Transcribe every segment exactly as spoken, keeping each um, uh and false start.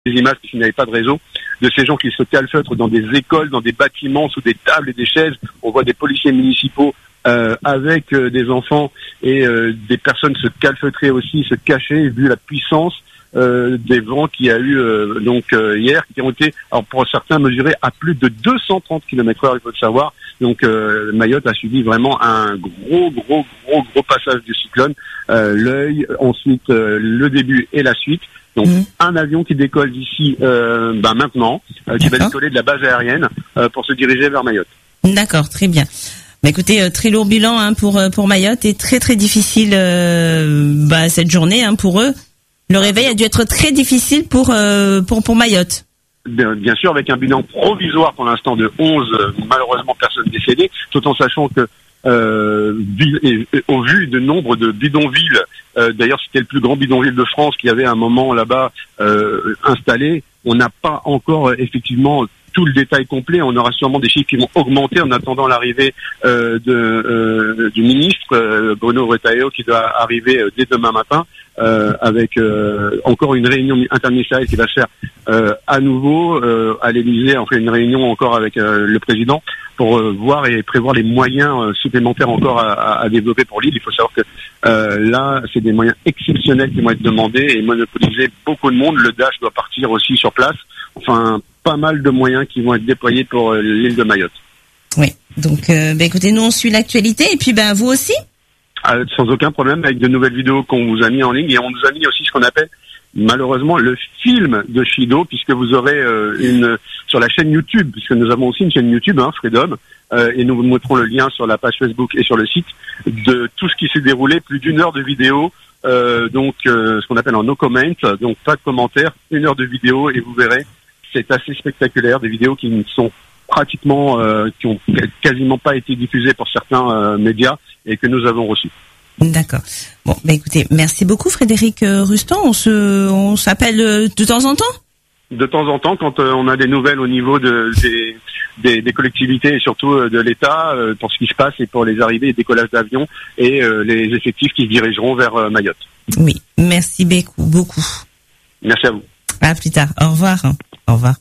des images qui n'avaient pas de réseau, de ces gens qui se calfeutrent dans des écoles, dans des bâtiments, sous des tables et des chaises. On voit des policiers municipaux euh, avec euh, des enfants et euh, des personnes se calfeutrer aussi, se cacher, vu la puissance euh, des vents qu'il y a eu euh, donc euh, hier, qui ont été, alors pour certains, mesurés à plus de deux cent trente kilomètres heure, il faut le savoir. Donc euh, Mayotte a subi vraiment un gros, gros, gros, gros passage du cyclone. Euh, l'œil, ensuite euh, le début et la suite. Donc mmh. un avion qui décolle d'ici euh, ben maintenant, euh, qui va décoller de la base aérienne euh, pour se diriger vers Mayotte. D'accord, très bien. Bah écoutez, euh, très lourd bilan hein, pour pour Mayotte et très très difficile euh, bah, cette journée hein, pour eux. Le réveil a dû être très difficile pour euh, pour pour Mayotte. Bien, bien sûr, avec un bilan provisoire pour l'instant de onze, euh, malheureusement personnes décédées, tout en sachant que Euh, et, et, au vu de nombre de bidonvilles, euh, d'ailleurs c'était le plus grand bidonville de France qui avait un moment là-bas euh, installé, on n'a pas encore euh, effectivement tout le détail complet. On aura sûrement des chiffres qui vont augmenter en attendant l'arrivée euh, de, euh, du ministre euh, Bruno Retailleau qui doit arriver euh, dès demain matin euh, avec euh, encore une réunion interministérielle qui va se faire euh, à nouveau euh, à l'Élysée. On fait une réunion encore avec euh, le président pour euh, voir et prévoir les moyens euh, supplémentaires encore à, à, à développer pour l'île. Il faut savoir que euh, là, c'est des moyens exceptionnels qui vont être demandés et monopoliser beaucoup de monde. Le Dash doit partir aussi sur place. Enfin, pas mal de moyens qui vont être déployés pour euh, l'île de Mayotte. Oui, donc euh, bah, écoutez, nous on suit l'actualité et puis ben vous aussi. Euh, sans aucun problème, avec de nouvelles vidéos qu'on vous a mis en ligne et on nous a mis aussi ce qu'on appelle malheureusement le film de Chido, puisque vous aurez euh, une sur la chaîne YouTube, puisque nous avons aussi une chaîne YouTube, hein, Freedom, euh, et nous vous montrons le lien sur la page Facebook et sur le site de tout ce qui s'est déroulé, plus d'une heure de vidéo, euh, donc euh, ce qu'on appelle en no comment, donc pas de commentaires, une heure de vidéo et vous verrez, c'est assez spectaculaire, des vidéos qui ne sont pratiquement, euh, qui ont quasiment pas été diffusées pour certains euh, médias et que nous avons reçues. D'accord. Bon, bah écoutez, merci beaucoup Frédéric Rustan. On se, on s'appelle de temps en temps. De temps en temps, quand euh, on a des nouvelles au niveau de, des, des, des collectivités et surtout euh, de l'État euh, pour ce qui se passe et pour les arrivées et décollages d'avions et euh, les effectifs qui se dirigeront vers euh, Mayotte. Oui, merci beaucoup. Merci à vous. À plus tard. Au revoir. Au revoir.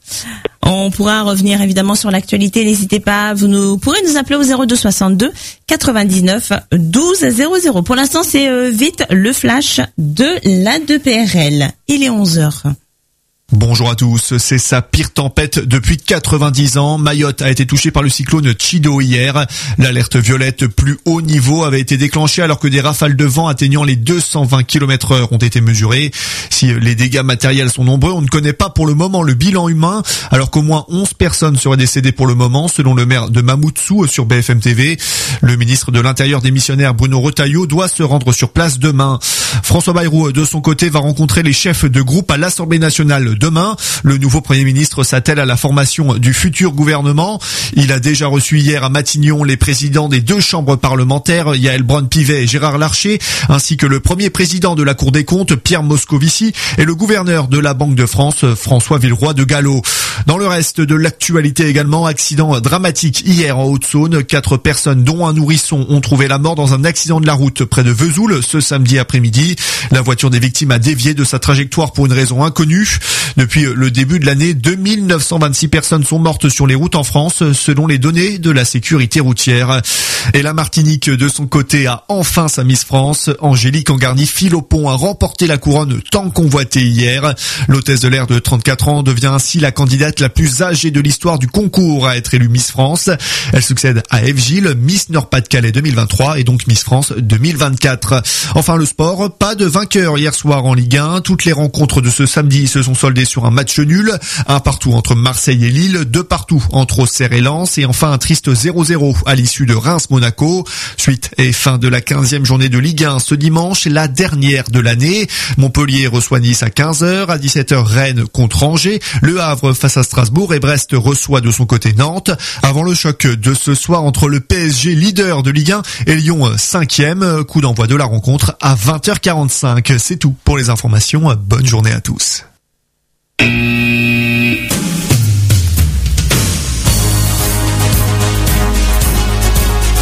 On pourra revenir évidemment sur l'actualité. N'hésitez pas, vous nous pourrez nous appeler au zéro deux soixante-deux quatre-vingt-dix-neuf douze zéro zéro. Pour l'instant, c'est euh, vite le flash de l'A deux P R L. Il est onze heures. Bonjour à tous, c'est sa pire tempête depuis quatre-vingt-dix ans. Mayotte a été touchée par le cyclone Chido hier. L'alerte violette plus haut niveau avait été déclenchée alors que des rafales de vent atteignant les deux cent vingt kilomètres heure ont été mesurées. Si les dégâts matériels sont nombreux, on ne connaît pas pour le moment le bilan humain, alors qu'au moins onze personnes seraient décédées pour le moment, selon le maire de Mamoudzou sur B F M T V. Le ministre de l'Intérieur démissionnaire Bruno Retailleau doit se rendre sur place demain. François Bayrou, de son côté, va rencontrer les chefs de groupe à l'Assemblée nationale demain. Le nouveau Premier ministre s'attelle à la formation du futur gouvernement. Il a déjà reçu hier à Matignon les présidents des deux chambres parlementaires, Yaël Braun-Pivet et Gérard Larcher, ainsi que le premier président de la Cour des comptes, Pierre Moscovici, et le gouverneur de la Banque de France, François Villeroy de Gallo. Dans le reste de l'actualité également, accident dramatique hier en Haute-Saône. Quatre personnes, dont un nourrisson, ont trouvé la mort dans un accident de la route près de Vesoul ce samedi après-midi. La voiture des victimes a dévié de sa trajectoire pour une raison inconnue. Depuis le début de l'année, deux mille neuf cent vingt-six personnes sont mortes sur les routes en France, selon les données de la sécurité routière. Et la Martinique, de son côté, a enfin sa Miss France. Angélique Angarny-Philopon a remporté la couronne tant convoitée hier. L'hôtesse de l'air de trente-quatre ans devient ainsi la candidate la plus âgée de l'histoire du concours à être élue Miss France. Elle succède à Eve Gilles, Miss Nord-Pas-de-Calais deux mille vingt-trois et donc Miss France deux mille vingt-quatre. Enfin le sport, pas de vainqueur hier soir en Ligue un. Toutes les rencontres de ce samedi se sont soldées sur un match nul. Un partout entre Marseille et Lille, deux partout entre Auxerre et Lens et enfin un triste zéro zéro à l'issue de Reims-Monaco. Suite et fin de la quinzième journée de Ligue un ce dimanche, la dernière de l'année. Montpellier reçoit Nice à quinze heures, à dix-sept heures Rennes contre Angers, Le Havre face à Strasbourg et Brest reçoit de son côté Nantes. Avant le choc de ce soir entre le P S G leader de Ligue un et Lyon cinquième, coup d'envoi de la rencontre à vingt heures quarante-cinq. C'est tout pour les informations. Bonne journée à tous.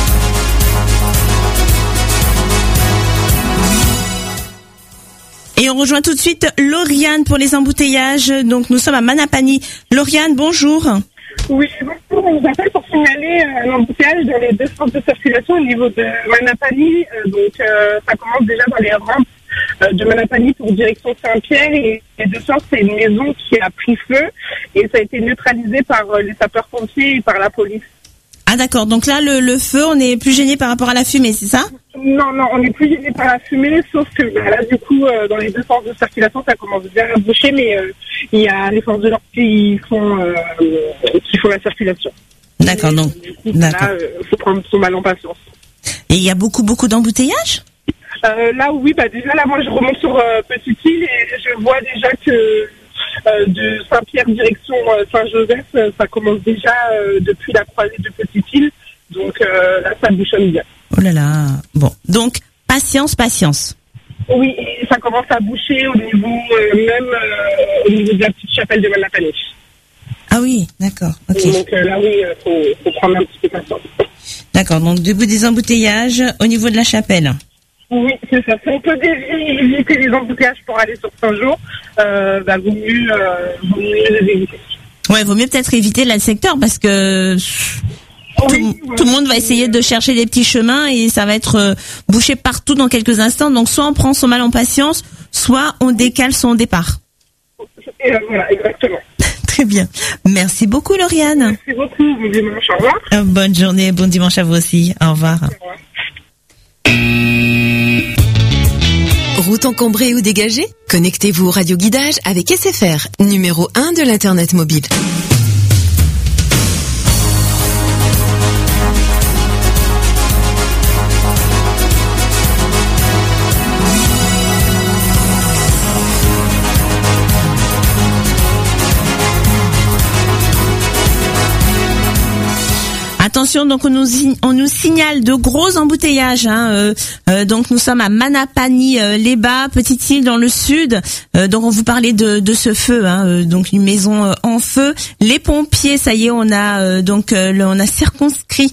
Et on rejoint tout de suite Lauriane pour les embouteillages. Donc nous sommes à Manapani. Lauriane, bonjour. Oui, bonjour. On vous appelle pour signaler un embouteillage dans les deux sens de circulation au niveau de Manapani. Euh, donc euh, ça commence déjà dans les rampes euh, de Manapani pour direction Saint-Pierre. Et les deux sens, c'est une maison qui a pris feu et ça a été neutralisé par euh, les sapeurs-pompiers et par la police. Ah d'accord, donc là le, le feu, on est plus gêné par rapport à la fumée, c'est ça? Non, non, on est plus gêné par la fumée, sauf que bah, là du coup, euh, dans les deux sens de circulation, ça commence bien à boucher, mais euh, il y a les forces de l'ordre qui font, euh, qui font la circulation. D'accord, donc, du coup, d'accord. Là, il euh, faut prendre son mal en patience. Et il y a beaucoup, beaucoup d'embouteillages? euh, Là, oui, bah déjà, là, moi, je remonte sur euh, Petite-Île et je vois déjà que Euh, de Saint-Pierre direction euh, Saint-Joseph, euh, ça commence déjà euh, depuis la croisée de Petite-Île, donc euh, là ça bouchonne bien. Oh là là, bon, donc patience, patience. Oui, et ça commence à boucher au niveau euh, même euh, au niveau de la petite chapelle de Manapani. Ah oui, d'accord, ok. Donc euh, là oui, il faut, faut prendre un petit peu patience. D'accord, donc debout des embouteillages au niveau de la chapelle. Oui, c'est ça. Si on peut éviter les embouteillages pour aller sur Saint-Jean, euh, bah, vaut mieux, euh, vaut mieux les éviter. Ouais, vaut mieux peut-être éviter là le secteur parce que tout, oui, ouais. tout le monde va essayer de chercher des petits chemins et ça va être euh, bouché partout dans quelques instants. Donc soit on prend son mal en patience, soit on décale son départ. Et, euh, voilà, exactement. Très bien. Merci beaucoup Lauriane. Merci beaucoup. Bon dimanche, au revoir. Euh, bonne journée, bon dimanche à vous aussi. Au revoir. Au revoir. Route encombrée ou dégagée? Connectez-vous au radioguidage avec S F R, numéro un de l'Internet mobile. Attention, donc on nous on nous signale de gros embouteillages. Hein, euh, euh, donc nous sommes à Manapani, euh, les Bas, Petite-Île dans le sud. Euh, donc on vous parlait de de ce feu. Hein, euh, donc une maison euh, en feu. Les pompiers, ça y est, on a euh, donc euh, le, on a circonscrit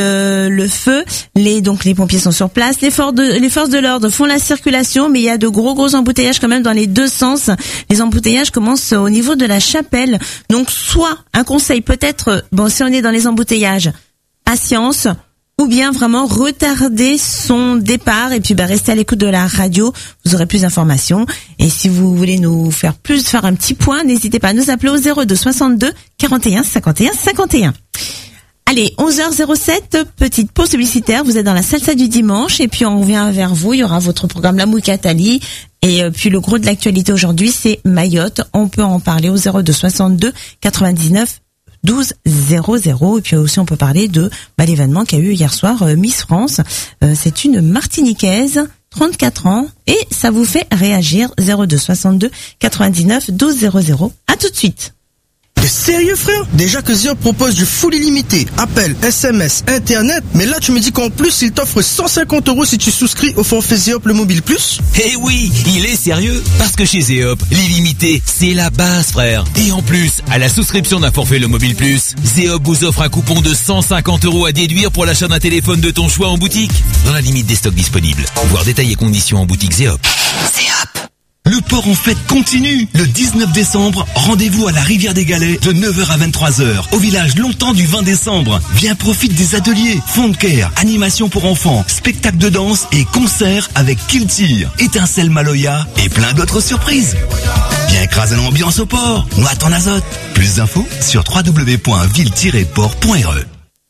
le le feu. Les donc les pompiers sont sur place. Les forces de les forces de l'ordre font la circulation, mais il y a de gros gros embouteillages quand même dans les deux sens. Les embouteillages commencent au niveau de la chapelle. Donc soit un conseil peut-être, bon si on est dans les embouteillages, patience, ou bien vraiment retarder son départ et puis bah, rester à l'écoute de la radio, vous aurez plus d'informations. Et si vous voulez nous faire plus, faire un petit point, n'hésitez pas à nous appeler au zéro deux soixante-deux quarante et un cinquante et un cinquante et un. Allez, onze heures zéro sept, petite pause publicitaire, vous êtes dans la salsa du dimanche et puis on revient vers vous, il y aura votre programme La Moukatali et puis le gros de l'actualité aujourd'hui c'est Mayotte, on peut en parler au zéro deux soixante-deux quatre-vingt-dix-neuf douze zéro zéro et puis aussi on peut parler de bah, l'événement qu'il y a eu hier soir euh, Miss France. Euh, c'est une Martiniquaise, trente-quatre ans et ça vous fait réagir. Zéro deux soixante-deux quatre-vingt-dix-neuf douze zéro zéro. À tout de suite. T'es sérieux frère? Déjà que Zio propose du full illimité, appel, S M S, internet, mais là tu me dis qu'en plus il t'offre cent cinquante euros si tu souscris au forfait Zéop le mobile plus? Eh oui, il est sérieux, parce que chez Zéop, l'illimité, c'est la base frère. Et en plus, à la souscription d'un forfait le mobile plus, Zéop vous offre un coupon de cent cinquante euros à déduire pour l'achat d'un téléphone de ton choix en boutique, dans la limite des stocks disponibles. Voir détails et conditions en boutique Zéop. Zéop. Le port en fête continue. Le dix-neuf décembre, rendez-vous à la Rivière des Galets de neuf heures à vingt-trois heures. Au village Longtemps du vingt décembre. Viens profite des ateliers, fond de care, animation pour enfants, spectacle de danse et concert avec Kiltir, Étincelle Maloya et plein d'autres surprises. Viens écraser l'ambiance au port. Noie ton azote. Plus d'infos sur w w w point ville tiret port point r e.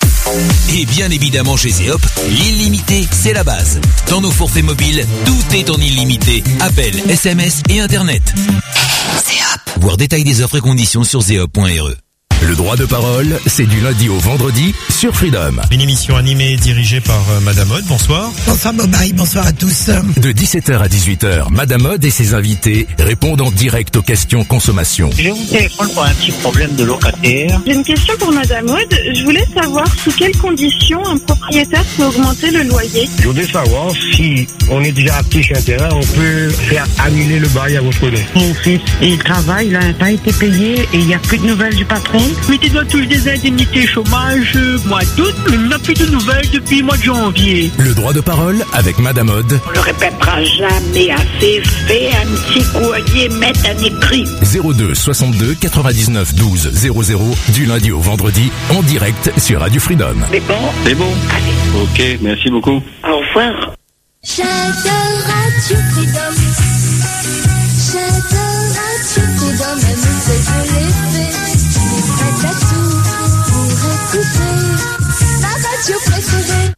Et bien évidemment chez Zéop, l'illimité, c'est la base. Dans nos forfaits mobiles, tout est en illimité. Appel, S M S et Internet. Zéop. Voir détail des offres et conditions sur zéop point r e. Le droit de parole, c'est du lundi au vendredi sur Freedom. Une émission animée et dirigée par euh, Madame Aude. Bonsoir. Bonsoir Bobaï, bonsoir à tous. De dix-sept heures à dix-huit heures, Madame Aude et ses invités répondent en direct aux questions consommation. Je vous téléphone pour un petit problème de locataire. J'ai une question pour Madame Aude. Je voulais savoir sous quelles conditions un propriétaire peut augmenter le loyer. Je voudrais savoir si on est déjà actif chez un terrain, on peut faire annuler le bail à votre nom. Mon fils, il travaille, il n'a pas été payé et il n'y a plus de nouvelles du patron. Mais tu dois toucher des indemnités chômage, euh, mois d'août, mais on n'a plus de nouvelles depuis le mois de janvier. Le droit de parole avec Madame Aude. On le répétera jamais assez. Fais un petit courrier, mette un écrit. zéro deux soixante-deux quatre-vingt-dix-neuf douze zéro zéro du lundi au vendredi en direct sur Radio Freedom. C'est bon? C'est bon. Allez. Ok, merci beaucoup. Au revoir. J'adore Radio Freedom. J'adore Radio Freedom. Même si je l'ai fait, je n'ai pas d'atout pour écouter ma radio préférée.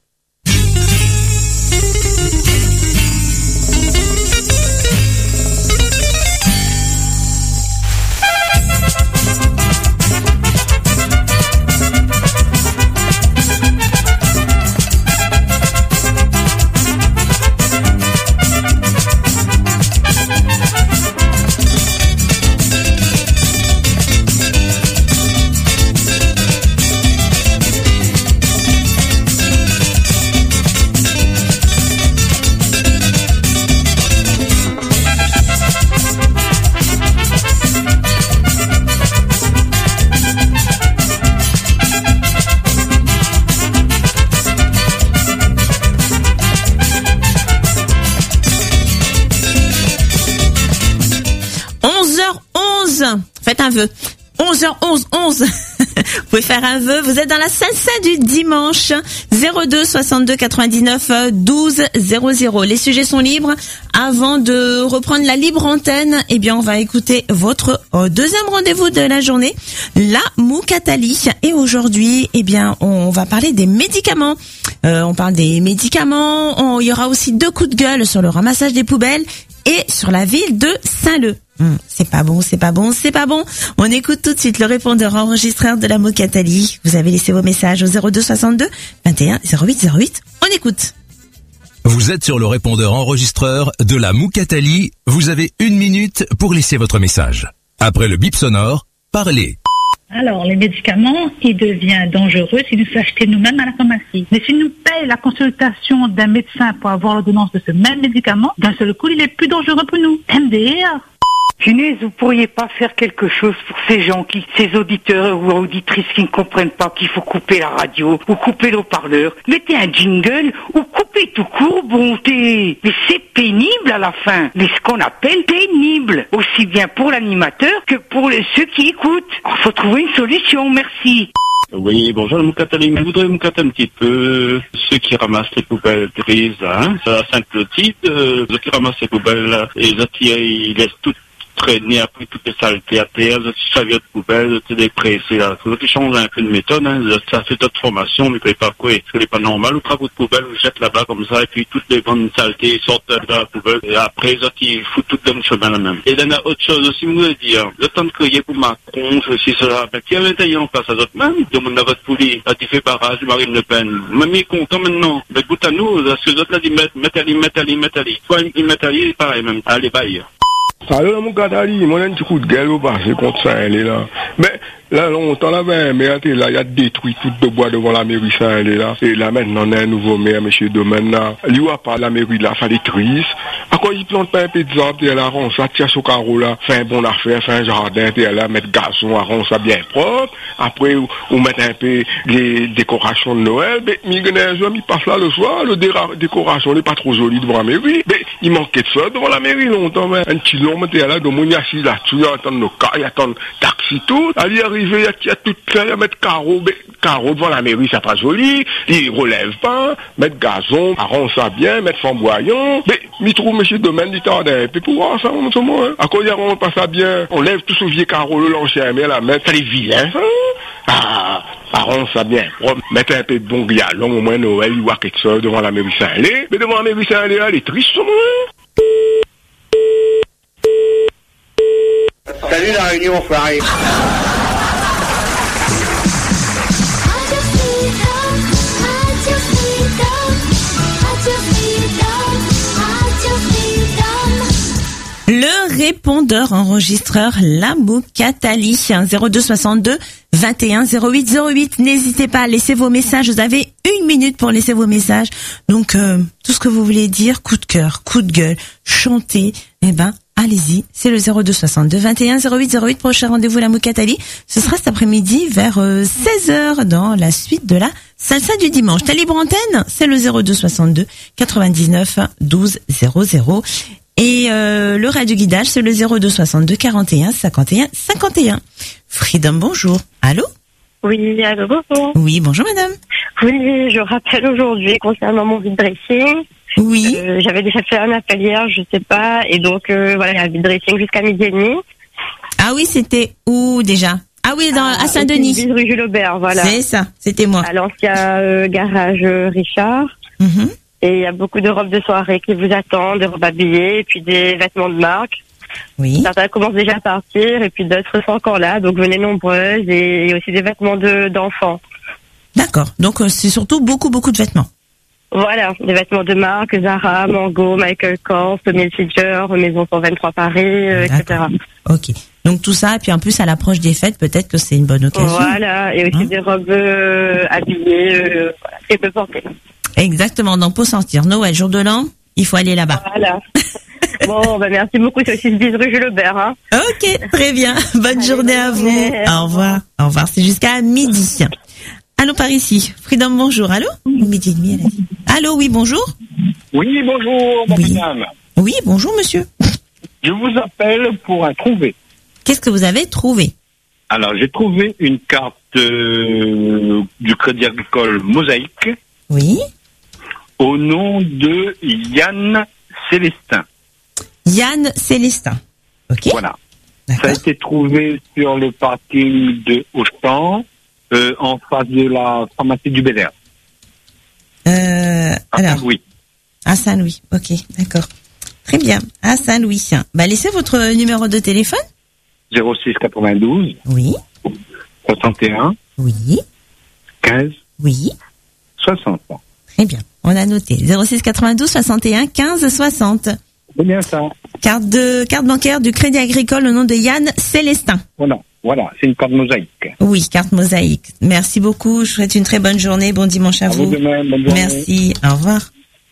Faites un vœu. onze heures onze, onze. Vous pouvez faire un vœu. Vous êtes dans la salsa du dimanche. zéro deux soixante-deux quatre-vingt-dix-neuf douze zéro zéro. Les sujets sont libres. Avant de reprendre la libre antenne, eh bien, on va écouter votre euh, deuxième rendez-vous de la journée, la Moukatali. Et aujourd'hui, eh bien, on va parler des médicaments. Euh, on parle des médicaments. On, il y aura aussi deux coups de gueule sur le ramassage des poubelles et sur la ville de Saint-Leu. Hum, c'est pas bon, c'est pas bon, c'est pas bon. On écoute tout de suite le répondeur enregistreur de la Moukatali. Vous avez laissé vos messages au zéro deux soixante-deux vingt et un zéro huit zéro huit. On écoute. Vous êtes sur le répondeur enregistreur de la Moukatali. Vous avez une minute pour laisser votre message. Après le bip sonore, parlez. Alors, les médicaments, ils deviennent dangereux si nous s'acheter nous-mêmes à la pharmacie. Mais si nous payons la consultation d'un médecin pour avoir l'ordonnance de ce même médicament, d'un seul coup, il est plus dangereux pour nous. M D R. Punaise, vous pourriez pas faire quelque chose pour ces gens qui, ces auditeurs ou auditrices qui ne comprennent pas qu'il faut couper la radio ou couper l'eau-parleur. Mettez un jingle ou coupez tout court, bonté. Mais c'est pénible à la fin. Mais ce qu'on appelle pénible. Aussi bien pour l'animateur que pour les, ceux qui écoutent. Il faut trouver une solution, merci. Oui, bonjour, Moukatali. Je voudrais me cater un petit peu ceux qui ramassent les poubelles grises, hein. C'est à Sainte-Clotilde, euh, ceux qui ramassent les poubelles, là, et les autres, ils laissent tout traîner après toutes les saletés à terre, les autres serviettes poubelles, tout dépressé, là. Faut qu'ils changent un peu de méthode, hein. Ça fait d'autres formations, mais pas quoi. Ce n'est pas normal. Ou travaux de poubelle, vous jetez là-bas comme ça, et puis toutes les bonnes saletés sortent de la poubelle, et après, les autres, ils foutent tout dans le chemin, là même. Et il y en a autre chose aussi, vous voulez dire. Le temps de crier pour Macron, ceci, cela. Ben, qui avait taillé en face à d'autres même? Demande à votre poulie, a fait barrage, Marine Le Pen. Même il est content maintenant. Ben, goûte à nous, parce que les autres, là, ils mettent, mettez-les, mettez-les, mettez-les. Soit ils mettent les, pareil, même. Allez, bye. Salut la Moukatali, moi j'ai un petit coup de gueule au passé contre ça, elle est là. Mais là, longtemps, là, ben, mais là, il a détruit tout de bois devant la mairie, ça, elle est là. Et là, maintenant, on a un nouveau maire, monsieur Domaine, là. Lui, a pas la mairie, là, ça les triste. À quoi il plante pas un peu de zampe, et là, rend ça, tire sur carreau, là, fait un bon affaire, fait un jardin, et là, mettre gazon, rend ça bien propre. Après, on met un peu les décorations de Noël. Mais, il il passe là le soir, le décoration n'est pas trop joli devant la mairie. Mais, il manquait de ça devant la mairie longtemps, mais un petit long, mais là, de mon assis là-dessus, il attend nos cas, il attend taxi, tout. Allez, arriver, il y a tout ça, il y a mettre carreau, carreau devant la mairie, c'est pas joli. Il relève pas, mettre gazon, arrange ça bien, mettre flamboyant. Mais, il trouve monsieur Domaine du temps d'un peu pour voir ça, en ce moment, hein. À quoi il arrange pas ça bien? On lève tout ce vieux carreau, le l'ancien, mais la mettre, ça les vilains, ça. Ah, arrange ça bien. Mettre un peu de bon galon, au moins Noël, il voit quelque chose devant la mairie Saint-Lé. Mais devant la mairie Saint-Lé, elle est triste, au moins. Salut la réunion, foiré. Le répondeur enregistreur la Moukatali, zéro deux soixante-deux vingt et un zéro huit zéro huit. N'hésitez pas à laisser vos messages. Vous avez une minute pour laisser vos messages. Donc, euh, tout ce que vous voulez dire, coup de cœur, coup de gueule, chanter, eh ben, allez-y, c'est le zéro deux soixante-deux vingt et un zéro huit zéro huit. Prochain rendez-vous la Moukatali, ce sera cet après-midi vers euh, seize heures dans la suite de la salsa du dimanche. Ta libre antenne, c'est le zéro deux soixante-deux quatre-vingt-dix-neuf douze zéro zéro. Et euh, le radio guidage, c'est le zéro deux soixante-deux quarante et un cinquante et un cinquante et un. Freedom, bonjour. Allô? Oui, allô, bonjour. Oui, bonjour madame. Oui, je rappelle aujourd'hui concernant mon vide dressing. Oui. Euh, j'avais déjà fait un appel hier, je sais pas, et donc euh, voilà, il y a un vide dressing jusqu'à midi et demi. Ah oui, c'était où déjà? Ah oui, dans, à Saint-Denis. Rue Jules Aubert, voilà. C'est ça, c'était moi. À l'ancien euh, garage euh, Richard. Mm-hmm. Et il y a beaucoup de robes de soirée qui vous attendent, des robes habillées, et puis des vêtements de marque. Oui. Certains commencent déjà à partir, et puis d'autres sont encore là, donc venez nombreuses, et, et aussi des vêtements de, d'enfants. D'accord. Donc euh, c'est surtout beaucoup, beaucoup de vêtements. Voilà, des vêtements de marque, Zara, Mango, Michael Kors, Tommy Hilfiger, Maison cent vingt-trois Paris, euh, et cetera. Ok. Donc tout ça, et puis en plus à l'approche des fêtes, peut-être que c'est une bonne occasion. Voilà, et aussi hein? des robes euh, habillées, euh, voilà, qui peut porter. Exactement, donc pour sortir Noël, jour de l'an, il faut aller là-bas. Voilà. Bon, ben merci beaucoup, c'est aussi le dix rue Jules Aubert. Hein. Ok, très bien. Bonne Allez, journée bonne à journée. vous. Au revoir. Au revoir, c'est jusqu'à midi. Allô, par ici. Freedom, bonjour. Allô? Midi et demi, elle a dit. Allô, oui, bonjour. Oui, bonjour, oui. madame. Oui, bonjour, monsieur. Je vous appelle pour un trouvé. Qu'est-ce que vous avez trouvé? Alors, j'ai trouvé une carte euh, du Crédit Agricole Mosaïque. Oui. Au nom de Yann Célestin. Yann Célestin. Ok. Voilà. D'accord. Ça a été trouvé sur le parking de Auchan, euh, en face de la pharmacie du Bel Air. Euh, à alors. Saint-Louis. À Saint-Louis. Ok, d'accord. Très bien. À Saint-Louis. Bah, laissez votre numéro de téléphone. zéro six quatre-vingt-douze. Oui. soixante et un. Oui. quinze. Oui. soixante. Très bien. On a noté. zéro six quatre-vingt-douze soixante et un quinze soixante. C'est bien ça. Carte de, carte bancaire du Crédit Agricole au nom de Yann Célestin. Voilà. Voilà. C'est une carte mosaïque. Oui, carte mosaïque. Merci beaucoup. Je vous souhaite une très bonne journée. Bon dimanche à, à vous. vous de même. Bonne journée. Merci. Au revoir.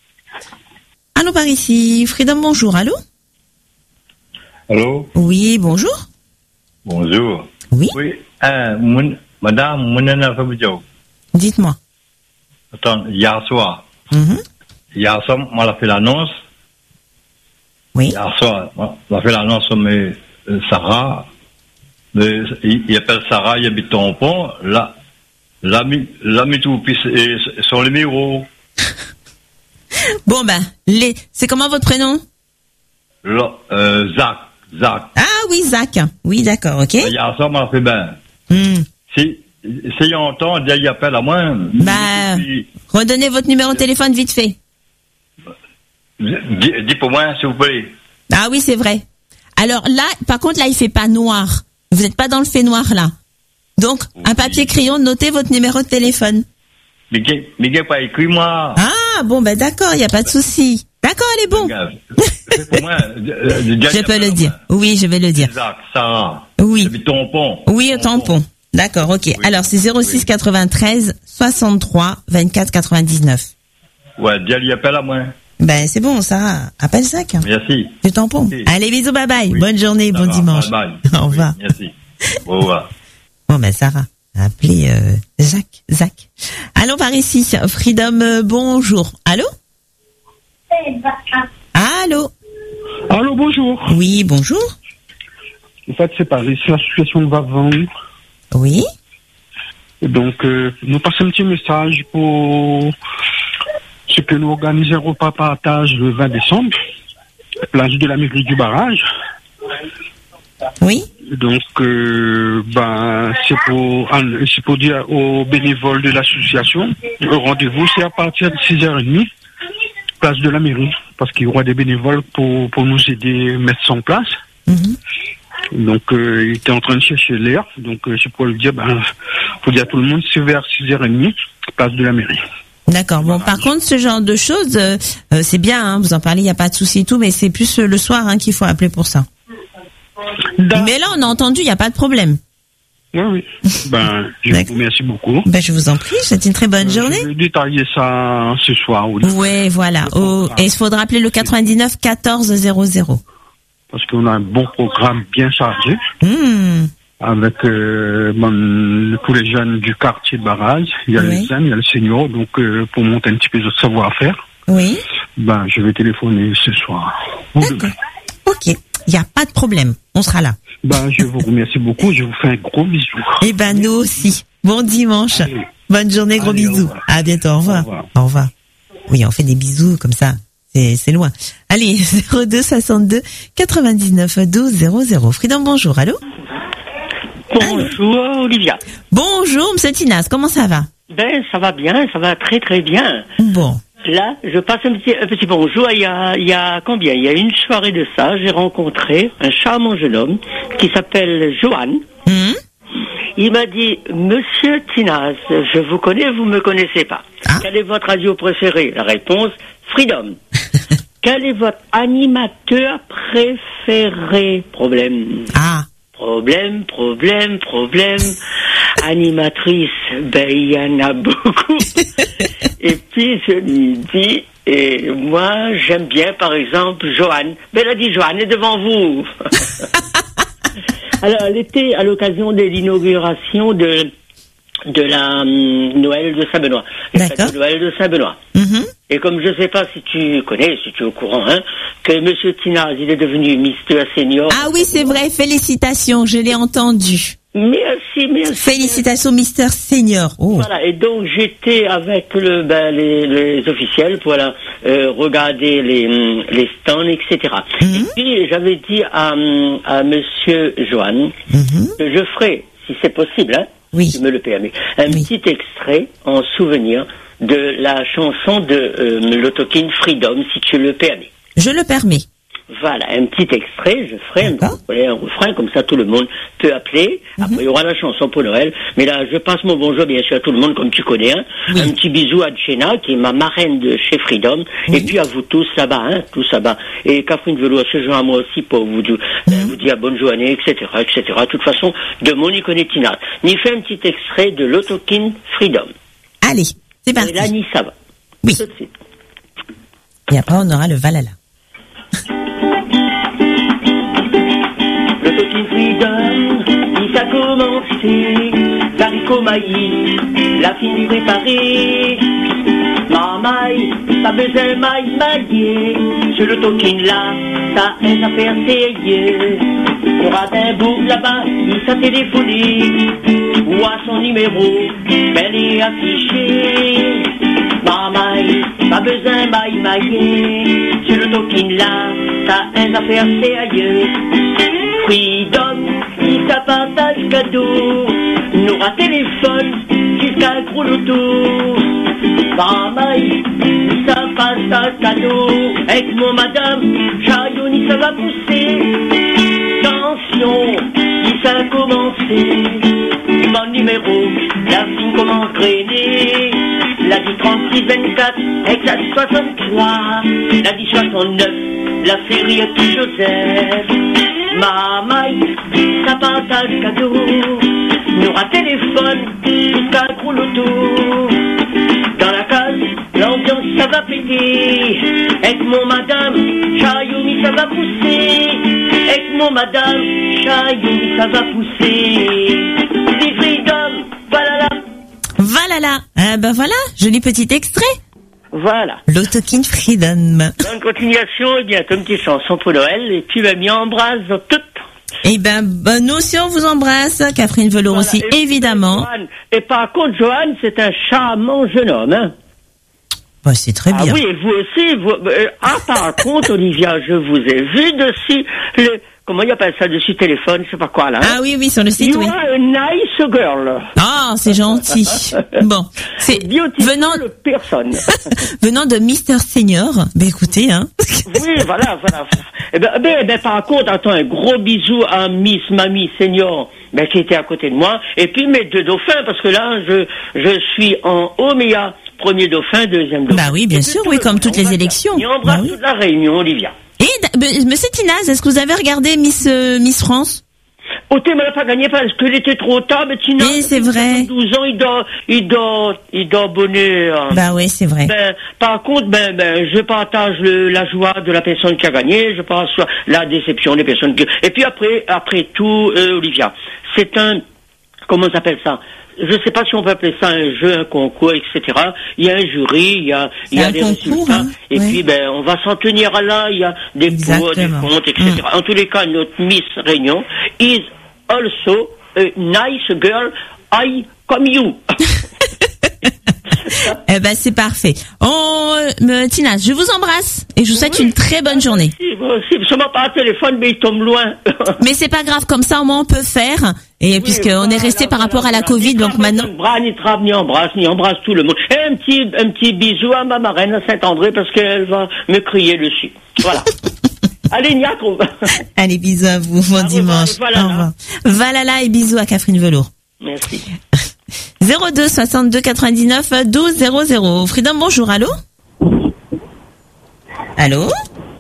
Allô, par ici. Freedom, bonjour. Allô? Allô? Oui, bonjour. Bonjour. Oui? Oui. Euh, mon, madame, mon analphabète. Dites-moi. Attends, hier soir. Mm-hmm. Hier soir, on a fait l'annonce. Oui. Hier soir, on a fait l'annonce sur mes, euh, Sarah. Mais, il, il appelle Sarah, il habite Tampon. Là, l'ami, l'ami tout, puis c'est, sur les numéros. Bon, ben, les, c'est comment votre prénom? Là, euh, Zach. Zach. Ah oui, Zach. Oui, d'accord, ok. Hier soir, on a fait ben. Mm. Si, si il entend, il appelle à moi. Bah, puis, redonnez votre numéro de téléphone vite fait. Dis, dis pour moi, s'il vous plaît. Ah oui, c'est vrai. Alors là, par contre, là, il fait pas noir. Vous n'êtes pas dans le fait noir, là. Donc, oui. Un papier crayon, notez votre numéro de téléphone. Mais il n'a pas écrit, moi. Ah, bon, ben d'accord, il n'y a pas de souci. D'accord, elle est bon. Pour moi, je peux le dire. Oui, je vais le dire. Exact, Sarah. Oui. C'est tampon. Oui, au tampon. D'accord, ok. Oui. Alors, c'est zéro six quatre-vingt-treize soixante-trois vingt-quatre quatre-vingt-dix-neuf. Ouais, dis, il appelle à moi. Ben, c'est bon, Sarah. Appelle Zach. Merci. Du tampon. Okay. Allez, bisous, bye bye. Oui. Bonne journée, Ça bon va, dimanche. Bye bye. Au revoir. Oui, merci. Au revoir. Bon, ben, Sarah. Appelez euh, Zach. Zach. Allô, par ici. Freedom, euh, bonjour. Allô? Allô? Allô, bonjour. Oui, bonjour. En fait, c'est pareil, c'est l'association Vavant. Oui. Et donc, euh, nous passons un petit message pour ce que nous organisons un repas partage le vingt décembre, place de la mairie du barrage. Oui. Donc, euh, ben, c'est pour, c'est pour dire aux bénévoles de l'association, le rendez-vous, c'est à partir de six heures trente, place de la mairie, parce qu'il y aura des bénévoles pour, pour nous aider à mettre ça en place. Mm-hmm. Donc, euh, il était en train de chercher l'air, donc euh, c'est pour lui dire, ben, pour dire à tout le monde, c'est vers six heures trente, place de la mairie. D'accord. Bon, par contre, ce genre de choses, euh, euh, c'est bien, hein, vous en parlez, il n'y a pas de souci et tout, mais c'est plus euh, le soir hein, qu'il faut appeler pour ça. Da... Mais là, on a entendu, il n'y a pas de problème. Oui, oui. Ben, je vous remercie beaucoup. Ben, je vous en prie, c'est une très bonne euh, journée. Je vais détailler ça ce soir. Oui, ouais, voilà. Oh, et il faudra appeler le quatre-vingt-dix-neuf quatorze zéro zéro. parce qu'on a un bon programme bien chargé. Mmh. Avec euh, bon, tous les jeunes du quartier de Barrage. Il y a Oui. les jeunes, il y a le senior, donc euh, pour monter un petit peu de savoir-faire, Oui. ben, je vais téléphoner ce soir. Ou demain. Ok. Il n'y a pas de problème. On sera là. Ben, je vous remercie beaucoup. Je vous fais un gros bisou. Eh ben, nous aussi. Bon dimanche. Allez. Bonne journée, gros Allez, au bisous. revoir. À bientôt. Au revoir. Au revoir. Au revoir. Oui, on fait des bisous comme ça. C'est, c'est loin. Allez, zéro deux soixante-deux quatre-vingt-dix-neuf douze zéro zéro. Freedom, bonjour. Allô? Bonjour Olivia. Bonjour, monsieur Tinas. Comment ça va? Ben ça va bien, ça va très très bien. Bon. Là, je passe un petit, un petit bonjour. Il y a, il y a combien? Il y a une soirée de ça, j'ai rencontré un charmant jeune homme qui s'appelle Johan. Mmh. Il m'a dit, Monsieur Tinas, je vous connais, vous me connaissez pas. Ah. Quelle est votre radio préférée? La réponse, Freedom. Quel est votre animateur préféré? Problème. Ah. Problème, problème, problème. Animatrice, ben il y en a beaucoup. Et puis je lui dis, et moi j'aime bien par exemple Johan. Ben elle a dit Johan est devant vous. Alors elle était à l'occasion de l'inauguration de de la hum, Noël de Saint-Benoît. Les fêtes de Noël de Saint-Benoît. Mm-hmm. Et comme je ne sais pas si tu connais, si tu es au courant, hein, que Monsieur Tinaz, il est devenu Mister Senior. Ah oui, c'est vrai. Félicitations. Je l'ai entendu. Merci, merci. Félicitations, Mister Senior. Oh. Voilà. Et donc, j'étais avec le, ben, les, les officiels pour voilà, euh, regarder les, les stands, et cetera. Mm-hmm. Et puis, j'avais dit à, à Monsieur Johan mm-hmm. que je ferai, si c'est possible, hein, oui. si me le permet, un oui. petit extrait en souvenir de la chanson de euh, l'Autokin Freedom, si tu le permets. Je le permets. Voilà, un petit extrait, je ferai un, un refrain, comme ça tout le monde peut appeler. Mm-hmm. Après, il y aura la chanson pour Noël. Mais là, je passe mon bonjour, bien sûr, à tout le monde, comme tu connais. Hein. Oui. Un petit bisou à Jenna, qui est ma marraine de chez Freedom. Oui. Et puis à vous tous là-bas, hein, tous là-bas. Et Catherine Velour, ce jour à moi aussi, pour vous, mm-hmm. euh, vous dire bonne journée, et cetera, et cetera. De toute façon, de mon Iconitinat. N'y fait un petit extrait de l'Autokin Freedom. Allez, c'est parti. Et là, ni ça va. Oui. Tout de suite. Et après, on aura le Valhalla. L'Autokin Freedom, il a commencé, l'haricot maïs, la fille préparée. Mamaï, pas besoin maï maillé, sur l'Autokin là, ça est à faire sérieux. On rate un bout là-bas, il s'est téléphoné, ou à son numéro, ben est affiché. Mamaï, pas besoin maï maillé, sur l'Autokin là, ça est à faire sérieux. Freedom, il s'appartage cadeau, nous rat téléphone jusqu'à gros loto. Mamaï, ça passe à cadeau, avec mon madame, Chayouni ça va pousser. Attention, il ça a commencé, mon numéro, la fille commence grainer. La dit trente-six vingt-quatre, avec la soixante-trois, la dit soixante-neuf, la série est qui Joseph. Mamaï, ça partage cadeau, nous rat téléphone jusqu'à gros loto. Dans la case, l'ambiance ça va péter, avec mon madame, Chayoumi ça va pousser, avec mon madame, Chayoumi ça va pousser. Des freedom, voilà là. Voilà là. Euh, ben voilà, joli petit extrait. Voilà. L'Autokin Freedom. En continuation, eh bien, une petite chanson pour Noël, et puis ben, m'y embrasse toutes. Eh ben, ben, nous aussi on vous embrasse, Catherine Velour voilà, aussi, et évidemment. Johan, et par contre, Johan, c'est un charmant jeune homme, hein. Bah, c'est très bien. Ah oui, et vous aussi, vous, euh, ah, par contre, Olivia, je vous ai vu dessus, le, comment il appelle ça, dessus téléphone, je sais pas quoi, là. Hein? Ah oui, oui, sur le site, you oui. You are a nice girl. Ah, c'est gentil. Bon. C'est venant, personne. venant de Mister Senior. Ben, écoutez, hein. Oui, voilà, voilà. Eh ben, ben, ben, par contre, attends, un gros bisou à Miss Mamie Senior, ben, qui était à côté de moi. Et puis, mes deux dauphins, parce que là, je, je suis en Oméa. Premier dauphin, deuxième dauphin. Bah oui, bien sûr, oui, comme toutes les élections. Et on embrasse bah oui. toute la Réunion, Olivia. Et, monsieur Tinaz, est-ce que vous avez regardé Miss, euh, Miss France? au thème, elle n'a pas gagné parce qu'il était trop tard, mais sinon. Oui, c'est vrai. douze ans, il doit, il doit, il doit abonner. Hein. Bah oui, c'est vrai. Ben, par contre, ben, ben, je partage le, la joie de la personne qui a gagné, je partage la déception des personnes qui, et puis après, après tout, euh, Olivia, c'est un, comment on s'appelle ça? Je sais pas si on peut appeler ça un jeu, un concours, et cetera. Il y a un jury, il y a, il y a des résultats, hein, et oui. Puis ben on va s'en tenir à là. Il y a des pour, des contre, et cetera. Mm. En tous les cas, notre Miss Réunion is also a nice girl, I comme you. Eh ben c'est parfait. On, euh, Tina, je vous embrasse et je vous souhaite oui. une très bonne journée. Si, si, seulement par téléphone, mais il tombe loin. Mais c'est pas grave, comme ça au moins on peut faire. Et oui, puisqu'on voilà, est resté par rapport voilà, à la Covid, donc maintenant. Ni bras, ni trappe, ni embrasse, ni embrasse tout le monde. Et un petit, un petit bisou à ma marraine à Saint-André parce qu'elle va me crier dessus. Voilà. Allez, Niaco. Allez, bisous à vous. Bon à dimanche. Voilà, au revoir. Valala et bisous à Catherine Velour. Merci. zéro deux soixante-deux quatre-vingt-dix-neuf douze zéro zéro. Freedom, bonjour, allô? Allô?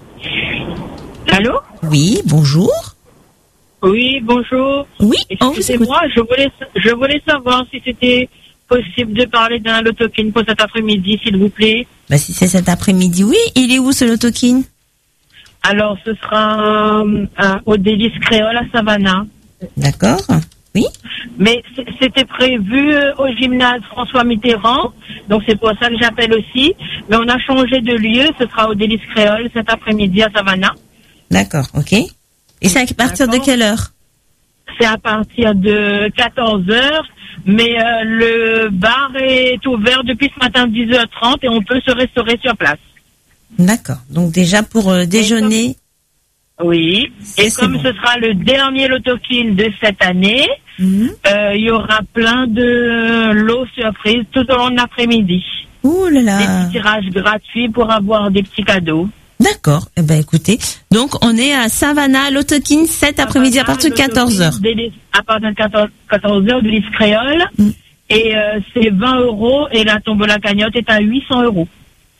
Allô? Oui, bonjour. Oui, bonjour. Oui, excusez-moi, je voulais, je voulais savoir si c'était possible de parler d'un lotokin pour cet après-midi, s'il vous plaît. Bah, si c'est cet après-midi, oui. Il est où, ce lotokin? Alors, ce sera euh, au Délice Créole à Savannah. D'accord. Oui. Mais c'était prévu au gymnase François Mitterrand, donc c'est pour ça que j'appelle aussi. Mais on a changé de lieu, ce sera au Délice Créole cet après-midi à Savannah. D'accord, ok. Et c'est à partir de quelle heure? C'est à partir de quatorze heures, mais euh, le bar est ouvert depuis ce matin dix heures trente et on peut se restaurer sur place. D'accord, donc déjà pour euh, déjeuner. Oui, et comme bon. Ce sera le dernier lotokin de cette année, il mmh. euh, y aura plein de lots surprises tout au long de l'après-midi. Ouh là là. Des petits tirages gratuits pour avoir des petits cadeaux. D'accord, eh ben écoutez, donc on est à Savannah, lotokin cet après-midi à partir de quatorze heures. À partir de quatorze heures, de l'Is Créole, mmh. et euh, c'est vingt euros et la tombola cagnotte est à huit cents euros.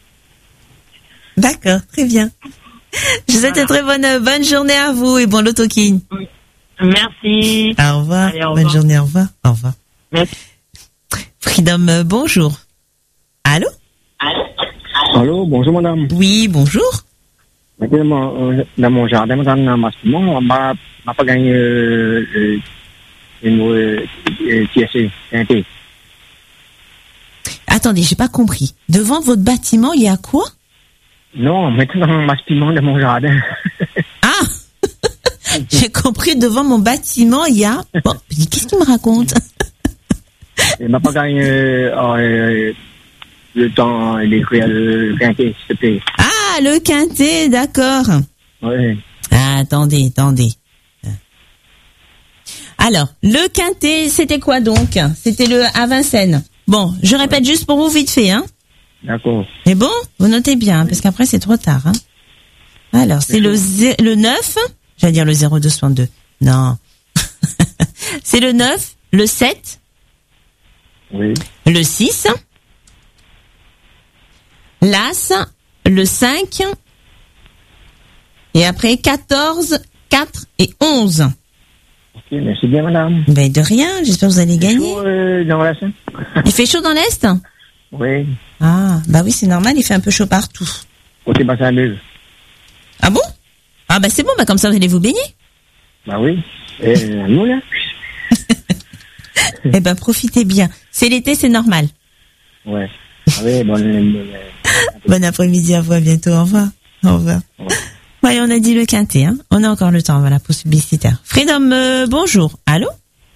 D'accord, très bien. Je vous souhaite voilà. une très bonne, bonne journée à vous et bon lotokin. Oui. Merci. Au revoir. Allez, au revoir. Bonne journée, au revoir. Au revoir. Merci. Freedom, euh, bonjour. Allô? Allô, bonjour madame. Oui, bonjour. Dans mon jardin, dans un bâtiment, on m'a pas gagné euh, une T S C, T N T. Attendez, j'ai pas compris. Devant votre bâtiment, il y a quoi? Non, maintenant dans mon bâtiment de mon jardin. Ah! J'ai compris, devant mon bâtiment, il y a... Bon, qu'est-ce qu'il me raconte? Il m'a pas gagné euh, le temps d'écrire le quintet, s'il te plaît. Ah, le quintet, d'accord. Oui. Ah, attendez, attendez. Alors, le quintet, c'était quoi donc? C'était le à Vincennes. Bon, je répète juste pour vous vite fait, hein. D'accord. Mais bon, vous notez bien, hein, parce qu'après c'est trop tard, hein. Alors, c'est le, zé- le neuf, j'allais dire le zéro deux soixante-deux. Non. C'est le neuf, le sept. Oui. Le six. L'As, le cinq. Et après quatorze, quatre et onze. Ok, merci bien madame. Ben de rien, j'espère que vous allez gagner. Chaud, euh, dans l'Est. Il fait chaud dans l'Est? Oui. Ah, bah oui, c'est normal, il fait un peu chaud partout. Côté Bassin-Meuve. Ah bon? Ah bah c'est bon, bah comme ça vous allez vous baigner. Bah oui. Et nous là. Eh ben profitez bien. C'est l'été, c'est normal. Ouais. Ah oui, bon, bon, bon après-midi à vous, à bientôt, au revoir. Au revoir. Au revoir. Ouais, on a dit le quintet, hein. On a encore le temps, voilà, pour publicitaire. Freedom, euh, bonjour. Allô?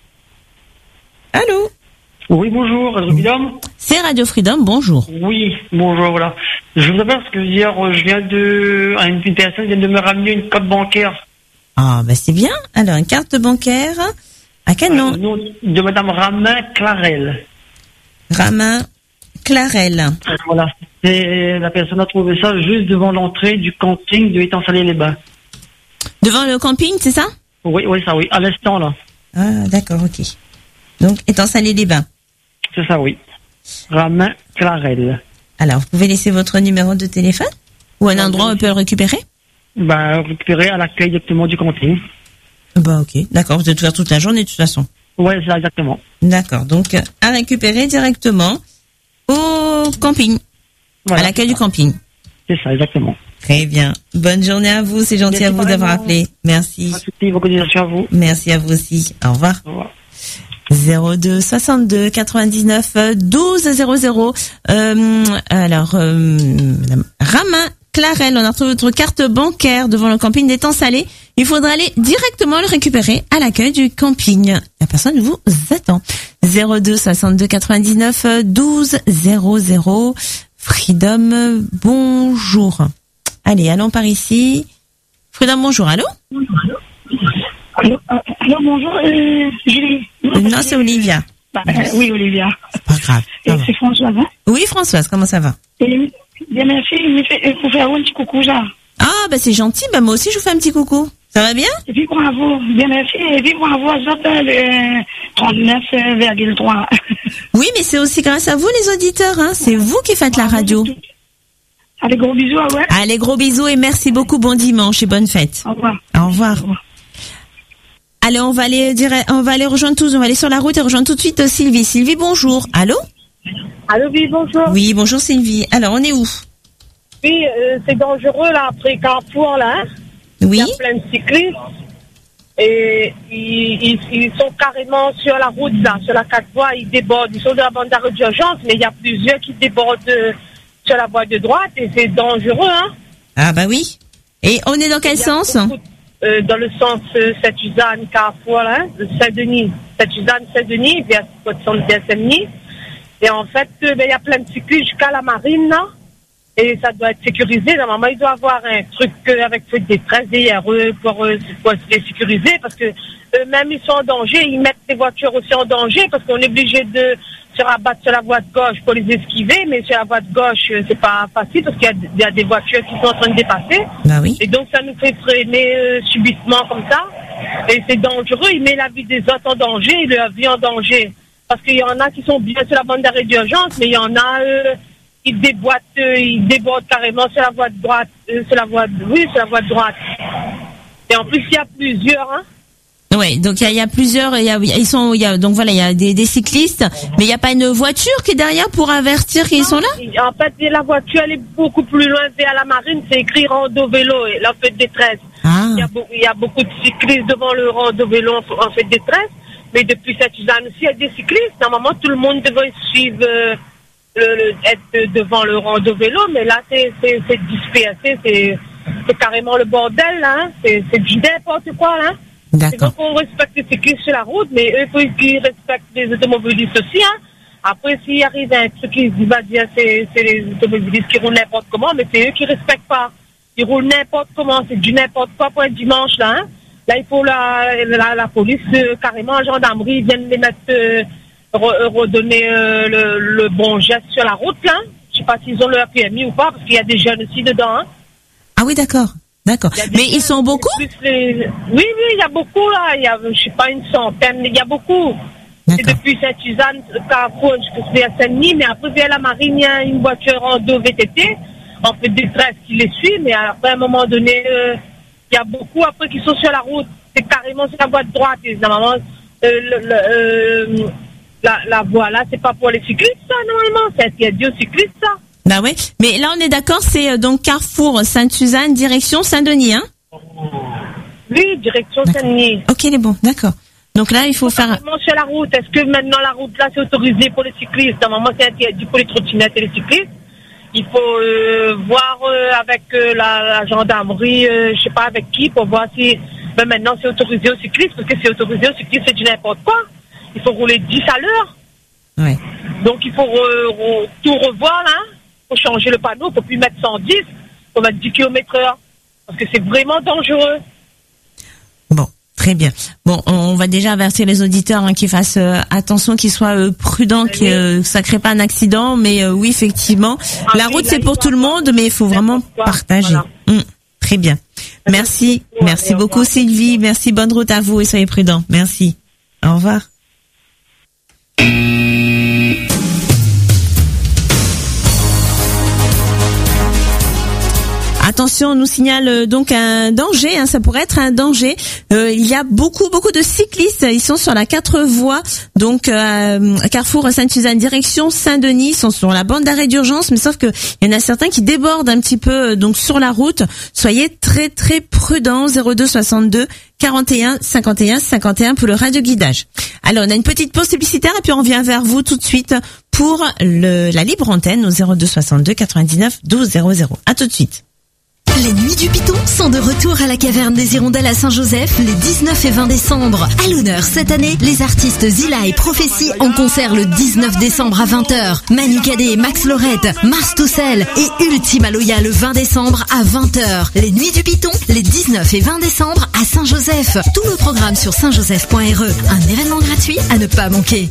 Allô? Oui, bonjour, Radio Freedom. C'est Radio Freedom, bonjour. Oui, bonjour, voilà. Je vous appelle parce que hier, je viens de, une personne vient de me ramener une carte bancaire. Ah, bah c'est bien. Alors, une carte bancaire. À quel nom? Le nom de Madame Ramin Clarel. Ramin Clarel. Voilà. Et la personne a trouvé ça juste devant l'entrée du camping de Étang-Salé-les-Bains. Devant le camping, c'est ça? Oui, oui, ça, oui. À l'instant, là. Ah, d'accord, ok. Donc, Étang-Salé-les-Bains. C'est ça, oui. Ramin Clarel. Alors, vous pouvez laisser votre numéro de téléphone? Ou un endroit où on peut le récupérer? Ben, récupérer à l'accueil directement du camping. Bah ok, d'accord, vous êtes ouvert toute la journée de toute façon. Ouais, c'est ça, exactement. D'accord, donc euh, à récupérer directement au camping, Voilà, à l'accueil c'est du ça. camping. C'est ça, exactement. Très bien. Bonne journée à vous, c'est gentil Merci à vous d'avoir pareillement. appelé. Merci. Pas de soucis, vos continuations à vous. Merci à vous aussi. Au revoir. Au revoir. zéro deux soixante-deux quatre-vingt-dix-neuf douze zéro zéro. Euh, alors, euh, Madame Ramin Clarel, on a retrouvé votre carte bancaire devant le camping d'Étang Salé. Il faudra aller directement le récupérer à l'accueil du camping. La personne vous attend. zéro deux soixante-deux quatre-vingt-dix-neuf douze zéro zéro. Freedom, bonjour. Allez, allons par ici. Freedom, bonjour. Allô? Allô, euh, allô, bonjour, euh, Julie. Non, c'est Olivia. Bah, euh, oui, Olivia. C'est pas grave. Et c'est Françoise, hein? Oui, Françoise, comment ça va? Et, bien, merci, mais fait, euh, pour faire un petit coucou, ça. Ah, bah c'est gentil, bah moi aussi je vous fais un petit coucou. Ça va bien? Et puis bravo, bien merci, et puis bravo à ça, le trente-neuf virgule trois. Oui, mais c'est aussi grâce à vous les auditeurs, hein. C'est vous qui faites la radio. Allez, gros bisous, ouais. Allez, gros bisous et merci beaucoup, bon dimanche et bonne fête. Au revoir. Au revoir. Au revoir. Allez, on va aller dire, on va aller rejoindre tous, on va aller sur la route et rejoindre tout de suite euh, Sylvie. Sylvie, bonjour. Allô? Allô, oui, bonjour. Oui, bonjour Sylvie. Alors, on est où? Oui, euh, c'est dangereux, là, après Carrefour, là. Hein. Oui. Il y a plein de cyclistes. Et ils, ils, ils sont carrément sur la route, là, sur la quatre voies, ils débordent. Ils sont de la bande d'arrêt d'urgence, mais il y a plusieurs qui débordent euh, sur la voie de droite et c'est dangereux, hein. Ah, bah oui. Et on est dans quel sens? Beaucoup, euh, dans le sens euh, Saint-Suzanne, Carrefour, là, de Saint-Denis. Saint-Suzanne, Saint-Denis, vers le centre de Saint-Denis. Et en fait, euh, ben, il y a plein de cyclistes jusqu'à la marine, là. Et ça doit être sécurisé. Normalement, il doit avoir un truc euh, avec feu de détresse derrière eux pour, euh, pour les sécuriser parce que eux-mêmes, ils sont en danger. Ils mettent les voitures aussi en danger parce qu'on est obligé de se rabattre sur la voie de gauche pour les esquiver. Mais sur la voie de gauche, euh, c'est pas facile parce qu'il y a, il y a des voitures qui sont en train de dépasser. Bah oui. Et donc, ça nous fait freiner euh, subitement comme ça. Et c'est dangereux. Il met la vie des autres en danger et leur vie en danger. Parce qu'il y en a qui sont bien sur la bande d'arrêt d'urgence, mais il y en a... Euh, ils déboîtent, euh, ils débordent carrément sur la voie de droite, euh, sur la voie de, oui, sur la voie de droite. Et en plus, il y a plusieurs, hein. Ouais, donc il y a, il y a plusieurs, il y a, ils sont, il y a, donc voilà, il y a des, des cyclistes, mais il n'y a pas une voiture qui est derrière pour avertir qu'ils sont là? En fait, la voiture, elle est beaucoup plus loin vers la marine, c'est écrit rando vélo, et là, en fait, détresse. Ah. Il y a beaucoup, il y a beaucoup de cyclistes devant le rando vélo en, en fait détresse, mais depuis cette Suzanne aussi, il y a des cyclistes. Normalement, tout le monde devrait suivre, euh, Le, le, être devant le rando vélo, mais là c'est c'est c'est dispersé, c'est c'est carrément le bordel là, hein. c'est c'est du n'importe quoi là. D'accord. C'est donc on respecte les cyclistes sur la route, mais eux il faut qu'ils respectent les automobilistes aussi, hein. Après s'il arrive un truc qui va dire c'est c'est les automobilistes qui roulent n'importe comment, mais c'est eux qui respectent pas. Ils roulent n'importe comment, c'est du n'importe quoi pour un dimanche là, hein. Là il faut la la, la police euh, carrément la gendarmerie viennent les mettre euh, redonner euh, le, le bon geste sur la route là. Je sais pas s'ils ont leur P M I ou pas parce qu'il y a des jeunes aussi dedans, hein. Ah oui, d'accord, d'accord. Mais ils sont beaucoup? Les... Oui, oui, il y a beaucoup là. Il y a, je sais pas, une centaine. Il y a beaucoup. C'est depuis Saint-Suzanne, Carrefour, jusqu'à Saint-Denis, mais après vers la marine, il y a une voiture en dos V T T, en fait détresse qui les suit, mais après à un moment donné, euh, il y a beaucoup après qui sont sur la route. C'est carrément sur la voie de droite. Et normalement, euh, le, le, euh, La, la voie là, c'est pas pour les cyclistes, ça, normalement. C'est interdit aux cyclistes, ça. Bah ouais. Mais là, on est d'accord, c'est euh, donc Carrefour Sainte-Suzanne, direction Saint-Denis, hein? Oui, direction Saint-Denis. Ok, il est bon, d'accord. Donc là, il faut faire... Normalement, sur la route, est-ce que maintenant la route là, c'est autorisé pour les cyclistes? Normalement, c'est interdit pour les trottinettes et les cyclistes. Il faut euh, voir euh, avec euh, la, la gendarmerie, euh, je sais pas avec qui, pour voir si ben, maintenant c'est autorisé aux cyclistes, parce que c'est autorisé aux cyclistes, c'est du n'importe quoi. Il faut rouler dix à l'heure. Ouais. Donc il faut re, re, tout revoir là. Il faut changer le panneau. Il ne faut plus mettre cent dix. Il faut mettre dix kilomètres heure. Parce que c'est vraiment dangereux. Bon, très bien. Bon, on va déjà avertir les auditeurs hein, qu'ils fassent euh, attention, qu'ils soient euh, prudents, que euh, ça ne crée pas un accident. Mais euh, oui, effectivement, ah, la route c'est pour tout le monde, mais il faut vraiment partager. Voilà. Mmh, très bien. Merci. Merci, merci beaucoup Sylvie. Merci, bonne route à vous et soyez prudents. Merci. Au revoir. Attention. attention, on nous signale euh, donc un danger, hein, ça pourrait être un danger. Euh, il y a beaucoup, beaucoup de cyclistes, ils sont sur la quatre voies, donc euh, Carrefour Sainte-Suzanne, direction Saint-Denis, ils sont sur la bande d'arrêt d'urgence, mais sauf que il y en a certains qui débordent un petit peu euh, donc sur la route. Soyez très, très prudents. zéro deux soixante-deux quarante et un cinquante et un cinquante et un pour le radioguidage. Alors, on a une petite pause publicitaire et puis on revient vers vous tout de suite pour le, la libre antenne au zéro deux soixante-deux quatre-vingt-dix-neuf douze zéro zéro. À tout de suite. Les Nuits du Piton sont de retour à la Caverne des Hirondelles à Saint-Joseph les dix-neuf et vingt décembre. À l'honneur cette année, les artistes Zilla et Prophétie en concert le dix-neuf décembre à vingt heures. Manu Cadet, Max Lorette, Mars Toussel et Ultima Loya le vingt décembre à vingt heures. Les Nuits du Piton, les dix-neuf et vingt décembre à Saint-Joseph. Tout le programme sur saint joseph point r e. Un événement gratuit à ne pas manquer.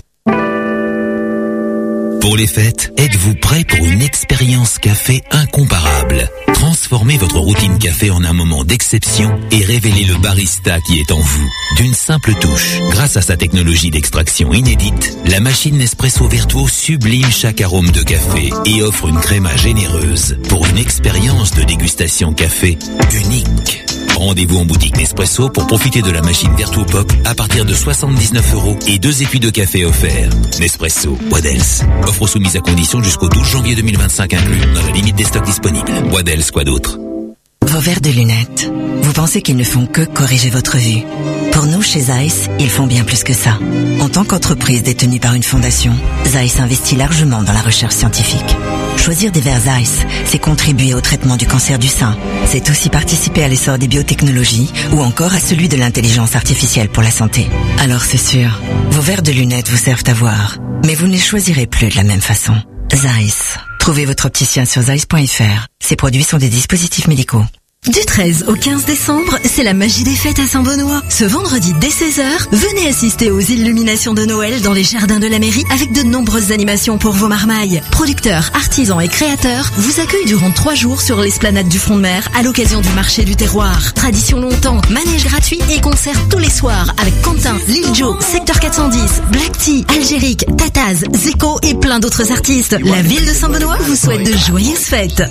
Pour les fêtes, êtes-vous prêt pour une expérience café incomparable? Transformez votre routine café en un moment d'exception et révélez le barista qui est en vous. D'une simple touche, grâce à sa technologie d'extraction inédite, la machine Nespresso Vertuo sublime chaque arôme de café et offre une créma généreuse pour une expérience de dégustation café unique. Rendez-vous en boutique Nespresso pour profiter de la machine Vertuo Pop à partir de soixante-dix-neuf euros et deux étuis de café offerts. Nespresso, what else? Offre soumise à condition jusqu'au douze janvier deux mille vingt-cinq inclus, dans la limite des stocks disponibles. What else, quoi d'autre? Vos verres de lunettes, vous pensez qu'ils ne font que corriger votre vue? Pour nous, chez Zeiss, ils font bien plus que ça. En tant qu'entreprise détenue par une fondation, Zeiss investit largement dans la recherche scientifique. Choisir des verres Zeiss, c'est contribuer au traitement du cancer du sein. C'est aussi participer à l'essor des biotechnologies ou encore à celui de l'intelligence artificielle pour la santé. Alors c'est sûr, vos verres de lunettes vous servent à voir, mais vous ne les choisirez plus de la même façon. Zeiss. Trouvez votre opticien sur zeiss point f r. Ces produits sont des dispositifs médicaux. Du treize au quinze décembre, c'est la magie des fêtes à Saint-Benoît. Ce vendredi dès seize heures, venez assister aux illuminations de Noël dans les jardins de la mairie avec de nombreuses animations pour vos marmailles. Producteurs, artisans et créateurs vous accueillent durant trois jours sur l'esplanade du Front de Mer à l'occasion du marché du terroir. Tradition longtemps, manège gratuit et concerts tous les soirs avec Quentin, Lil Joe, Secteur quatre cent dix, Black Tea, Algérique, Tataz, Zeko et plein d'autres artistes. La ville de Saint-Benoît vous souhaite de joyeuses fêtes.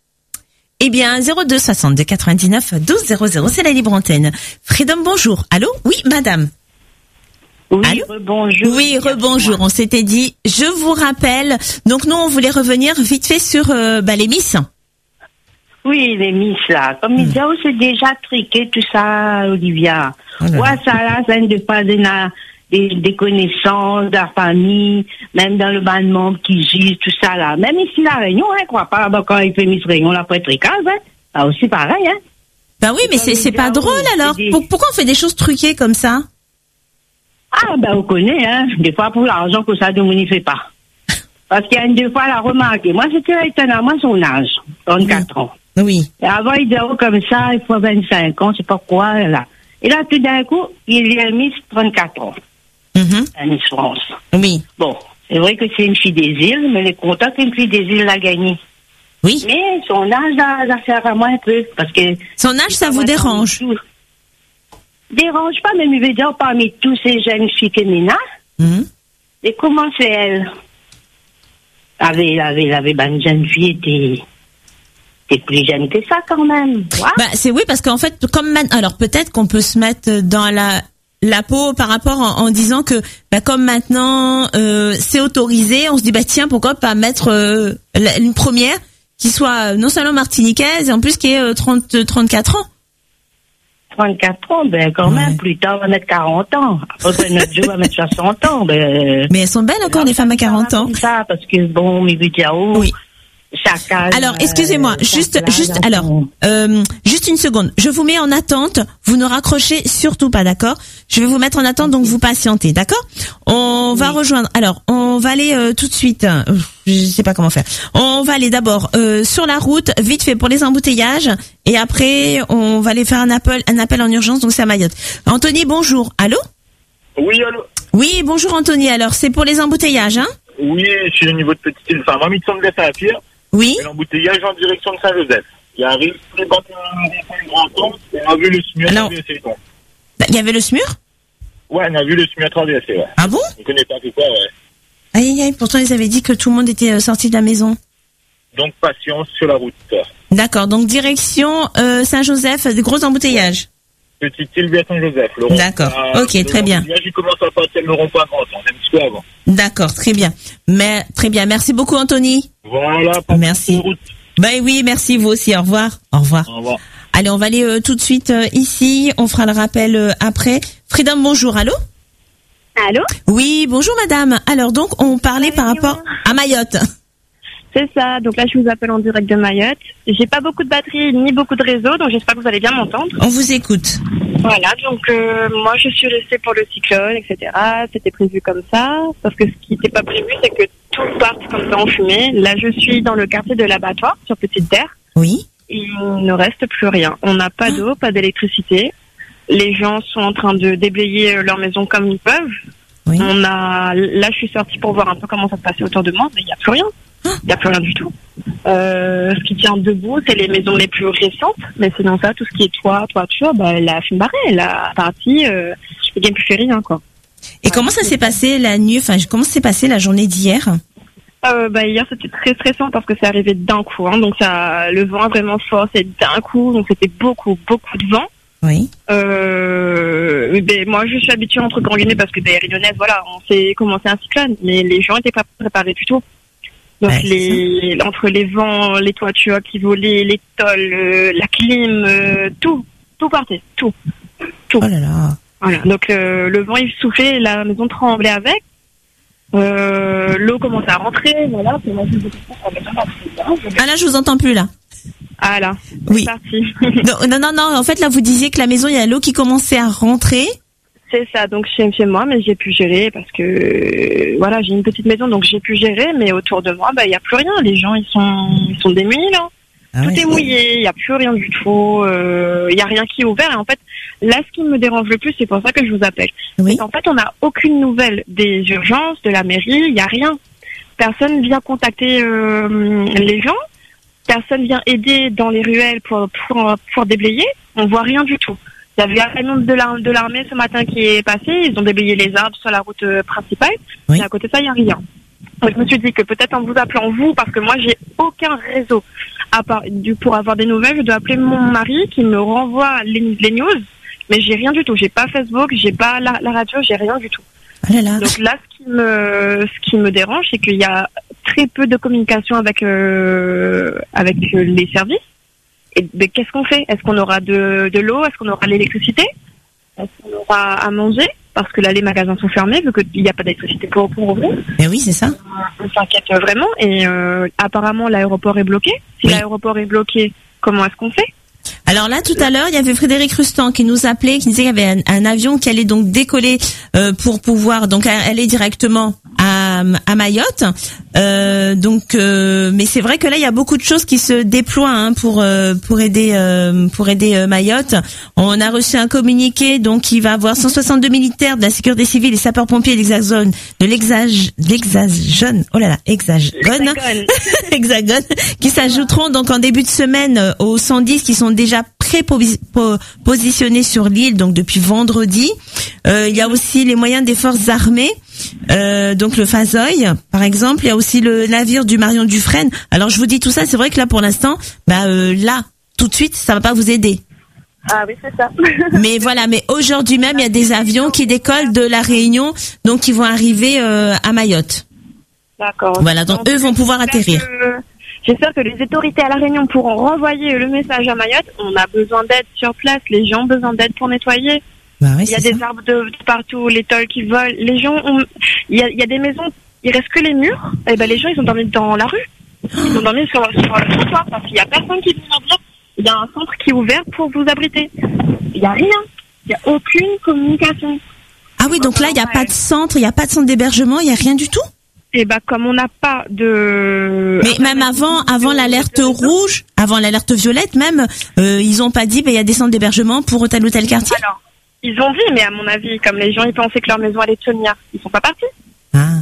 Eh bien, zéro deux soixante-deux quatre-vingt-dix-neuf douze zéro zéro, c'est la libre antenne. Freedom, bonjour. Allô? Oui, madame. Oui, rebonjour. Oui, rebonjour. On s'était dit, je vous rappelle. Donc, nous, on voulait revenir vite fait sur euh, bah, les Miss. Oui, les Miss, là. Comme ils disent, oh, c'est déjà triqué, tout ça, Olivia. Oh là ouais, là. ça, là, ça ne pas de la, des, des connaissances, de la famille, même dans le bas de membres qui gisent, tout ça, là. Même ici, la Réunion, hein, quoi. Pas, bah, quand il fait Miss Réunion, la peut être tricase, hein. Là aussi, pareil, hein. Bah oui, mais c'est, c'est pas drôle, alors. des- Pour- Pourquoi on fait des choses truquées comme ça? Ah, ben, on connaît, hein. Des fois, pour l'argent, que ça, on n'y fait pas. Parce qu'il y a une deux fois, elle a remarqué. Moi, c'était étonnamment son âge. trente-quatre ans. Oui. Et avant, il disait, oh, comme ça, il faut vingt-cinq ans, c'est pas quoi, là. Et là, tout d'un coup, il y a Miss trente-quatre ans. La Miss France. Oui. Bon, c'est vrai que c'est une fille des îles, mais elle est contente qu'une fille des îles l'a gagnée. Oui. Mais son âge, là, ça sert à moi un peu. Parce que. Son âge, ça vous dérange? Dérange pas, mais il veut dire, parmi tous ces jeunes filles féminines, Mhm. et comment c'est elle? Avait, avait, avait, ben, une jeune fille était, était plus jeune que ça, quand même. Ouais. Bah, c'est oui, parce qu'en fait, comme man- alors peut-être qu'on peut se mettre dans la la peau par rapport en, en disant que bah, comme maintenant euh, c'est autorisé, on se dit bah tiens, pourquoi pas mettre euh, la- une première qui soit euh, non seulement martiniquaise et en plus qui est euh, trente, trente-quatre ans. trente-quatre ans, ben, quand même, plus tard, on va mettre quarante ans. Après, notre jour, on va mettre soixante ans, ben. Mais elles sont belles encore, les femmes à quarante ans. Ça, parce que bon, mais veut dire, oh, chaque âge, Alors, excusez-moi, euh, juste, chaque juste, âge a alors, son- euh, juste une seconde. Je vous mets en attente. Vous ne raccrochez surtout pas, d'accord? Je vais vous mettre en attente, donc vous patientez, d'accord? On va rejoindre. Alors, on va aller euh, tout de suite. euh, Je sais pas comment faire. On va aller d'abord euh, sur la route, vite fait pour les embouteillages, et après on va aller faire un appel, un appel en urgence. Donc c'est à Mayotte. Anthony, bonjour. Allô? Oui, allô? Oui, bonjour Anthony. Alors c'est pour les embouteillages, hein? Oui, je suis au niveau de Petite-Île. Enfin, moi, Mitson de Saint-Pierre. Oui. L'embouteillage en direction de Saint-Joseph. Il arrive très bas de grand temps. On a vu le S M U Alors- traverser. donc. Il y avait le S M U R? Ouais, on a vu le S M U traverser, ouais. Ah bon? On connaît pas tout ça, ouais. Aïe, aïe, aïe. Pourtant ils avaient dit que tout le monde était euh, sorti de la maison. Donc, patience sur la route. D'accord, donc direction euh, Saint-Joseph, des gros embouteillages. Petite île vers Saint-Joseph. Le rond- D'accord, Ah, ok, le très bien. Là, j'y commence à partir le rond-point grand, on est un petit peu avant. D'accord, très bien. Mais très bien, merci beaucoup Anthony. Voilà. Merci. Ben oui, merci vous aussi. Au revoir. Au revoir. Au revoir. Allez, on va aller euh, tout de suite euh, ici. On fera le rappel euh, après. Freedom, bonjour. Allô? Allô? Oui, bonjour madame. Alors donc, on parlait par rapport à Mayotte. C'est ça. Donc là, je vous appelle en direct de Mayotte. J'ai pas beaucoup de batterie ni beaucoup de réseau, donc j'espère que vous allez bien m'entendre. On vous écoute. Voilà. Donc euh, moi, je suis restée pour le cyclone, et cetera. C'était prévu comme ça. Sauf que ce qui n'était pas prévu, c'est que tout parte comme ça en fumée. Là, je suis dans le quartier de l'Abattoir, sur Petite Terre. Oui. Il ne reste plus rien. On n'a pas d'eau, pas d'électricité. Les gens sont en train de déblayer leur maison comme ils peuvent. Oui. On a, là, je suis sortie pour voir un peu comment ça se passait autour de moi, mais il n'y a plus rien. Il n'y a plus rien du tout. Euh, ce qui tient debout, c'est les maisons les plus récentes, mais sinon ça, tout ce qui est toit, toiture, bah, elle a fumé barré, elle a parti, euh, il n'y a plus fait rien, quoi. Et comment ça s'est passé la nuit, enfin, comment s'est passé la journée d'hier? Euh, bah, hier, c'était très stressant parce que c'est arrivé d'un coup, hein, donc ça, le vent vraiment fort, c'est d'un coup, donc c'était beaucoup, beaucoup de vent. Oui. Euh, ben, moi, je suis habituée entre grands guillemets parce que ben, Lyonnaise, voilà, on sait comment c'est un cyclone, mais les gens n'étaient pas préparés du tout. Donc Ouais, les, entre les vents, les toitures qui volaient, les tôles, euh, la clim, euh, tout, tout partait, tout, tout. Oh là là. Voilà. Donc euh, le vent il soufflait, la maison tremblait avec. Euh, l'eau commençait à rentrer, voilà. Puis moi, je me suis dit, Ah là, je vous entends plus là. ah là, Oui. c'est parti. Non, non, non, non, en fait là vous disiez que la maison, il y a l'eau qui commençait à rentrer. C'est ça, donc chez, chez moi, mais j'ai pu gérer parce que euh, voilà, j'ai une petite maison, donc j'ai pu gérer, mais autour de moi, bah il y a plus rien. Les gens, ils sont, ils sont démunis là. Ah tout ouais, est c'est- mouillé, il y a plus rien du tout. Il y a rien qui est ouvert. Et en fait, là, ce qui me dérange le plus, c'est pour ça que je vous appelle. Oui. C'est qu'en fait, on n'a aucune nouvelle des urgences, de la mairie. Il y a rien. Personne vient contacter euh, les gens. Personne vient aider dans les ruelles pour pour, pour déblayer. On voit rien du tout. Il y avait un camion de l'ar- de l'armée ce matin qui est passé. Ils ont déblayé les arbres sur la route euh, principale. Oui. Et à côté de ça, il n'y a rien. Donc, je me suis dit que peut-être en vous appelant vous, parce que moi, j'ai aucun réseau. À part, du, pour avoir des nouvelles, je dois appeler mon mari qui me renvoie les, les news. Mais j'ai rien du tout. J'ai pas Facebook, j'ai pas la, la radio, j'ai rien du tout. Oh là là. Donc là, ce qui me, ce qui me dérange, c'est qu'il y a très peu de communication avec, euh, avec euh, les services. Et mais qu'est-ce qu'on fait? Est-ce qu'on aura de, de l'eau? Est-ce qu'on aura de l'électricité? Est-ce qu'on aura à manger? Parce que là, les magasins sont fermés, vu qu'il n'y a pas d'électricité pour, pour ouvrir. Mais oui, c'est ça. On s'inquiète vraiment. Et euh, apparemment, l'aéroport est bloqué. Si Oui. l'aéroport est bloqué, comment est-ce qu'on fait? Alors là, tout à l'heure, il y avait Frédéric Rustan qui nous appelait, qui disait qu'il y avait un, un avion qui allait donc décoller euh, pour pouvoir donc aller directement à, à Mayotte. Euh, donc, euh, mais c'est vrai que là, il y a beaucoup de choses qui se déploient hein, pour euh, pour aider euh, pour aider euh, Mayotte. On a reçu un communiqué, donc il va avoir cent soixante-deux militaires de la sécurité civile et sapeurs-pompiers de l'Hexagone, de l'Hexage, l'Hexagone, oh là là, Hexagone, Hexagone, qui s'ajouteront donc en début de semaine euh, aux cent dix qui sont déjà pré-positionnés sur l'île, donc depuis vendredi. Euh, il y a aussi les moyens des forces armées, euh, donc le Fazoy, par exemple. Il y a aussi le navire du Marion Dufresne. Alors je vous dis tout ça, c'est vrai que là pour l'instant, bah euh, là, tout de suite, ça va pas vous aider. Ah oui, c'est ça. Mais voilà, mais aujourd'hui même, il y a des avions qui décollent de la Réunion, donc qui vont arriver euh, à Mayotte. D'accord. Voilà, donc eux vont pouvoir atterrir. Que- J'espère que les autorités à La Réunion pourront renvoyer le message à Mayotte. On a besoin d'aide sur place. Les gens ont besoin d'aide pour nettoyer. Bah oui, il y a c'est des ça. arbres de, de partout, les tôles qui volent. Les gens ont, il y a, il y a des maisons, il reste que les murs. Et ben les gens ils ont dormi dans la rue. Ils ont dormi sur, sur le trottoir parce qu'il y a personne qui vient leur dire. Il y a un centre qui est ouvert pour vous abriter. Il y a rien. Il y a aucune communication. Ah oui, donc là, il n'y a pas de centre, il n'y a pas de centre d'hébergement, il n'y a rien du tout? Et ben comme on n'a pas de. Mais même avant, avant l'alerte rouge, avant l'alerte violette même, euh, ils ont pas dit, ben il y a des centres d'hébergement pour tel ou tel quartier. Alors, ils ont dit, mais à mon avis, comme les gens ils pensaient que leur maison allait tenir, ils sont pas partis. Ah.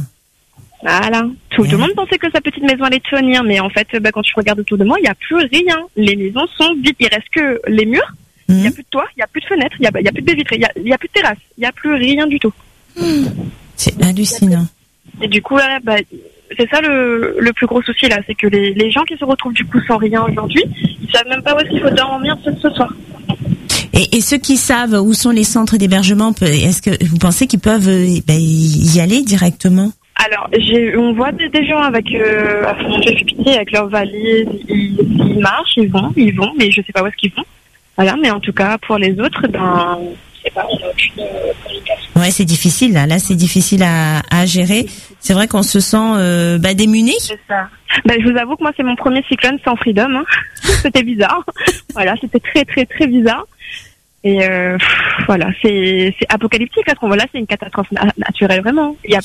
Voilà. Tout le monde pensait que sa petite maison allait tenir, mais en fait, bah, quand tu regardes autour de moi, il n'y a plus rien. Les maisons sont vides. Il reste que les murs. Il n'y a plus de toit, il n'y a plus de fenêtres, il n'y a, il y a plus de baies vitrées, il n'y a, il y a plus de terrasse, il n'y a plus rien du tout. C'est hallucinant. Et du coup, là, bah, c'est ça le, le plus gros souci là, c'est que les, les gens qui se retrouvent du coup sans rien aujourd'hui, ils savent même pas où est-ce qu'il faut dormir ce, ce soir. Et, et ceux qui savent où sont les centres d'hébergement, peut- est-ce que vous pensez qu'ils peuvent euh, ben, y aller directement? Alors, j'ai, on voit des, des gens avec, euh, à fond de pied, avec leurs valises, ils, ils marchent, ils vont, ils vont, mais je sais pas où est-ce qu'ils vont. Voilà, mais en tout cas, pour les autres, ben, je sais pas, on a aucune euh, communication. Ouais, c'est difficile là. Là, c'est difficile à, à gérer. C'est vrai qu'on se sent euh, bah, démuni. C'est ça. Ben, je vous avoue que moi, c'est mon premier cyclone sans Freedom. Hein. C'était bizarre. Voilà, c'était très, très, très bizarre. Et euh, pff, voilà, c'est, c'est apocalyptique à ce moment-là. C'est une catastrophe na- naturelle vraiment. Il y a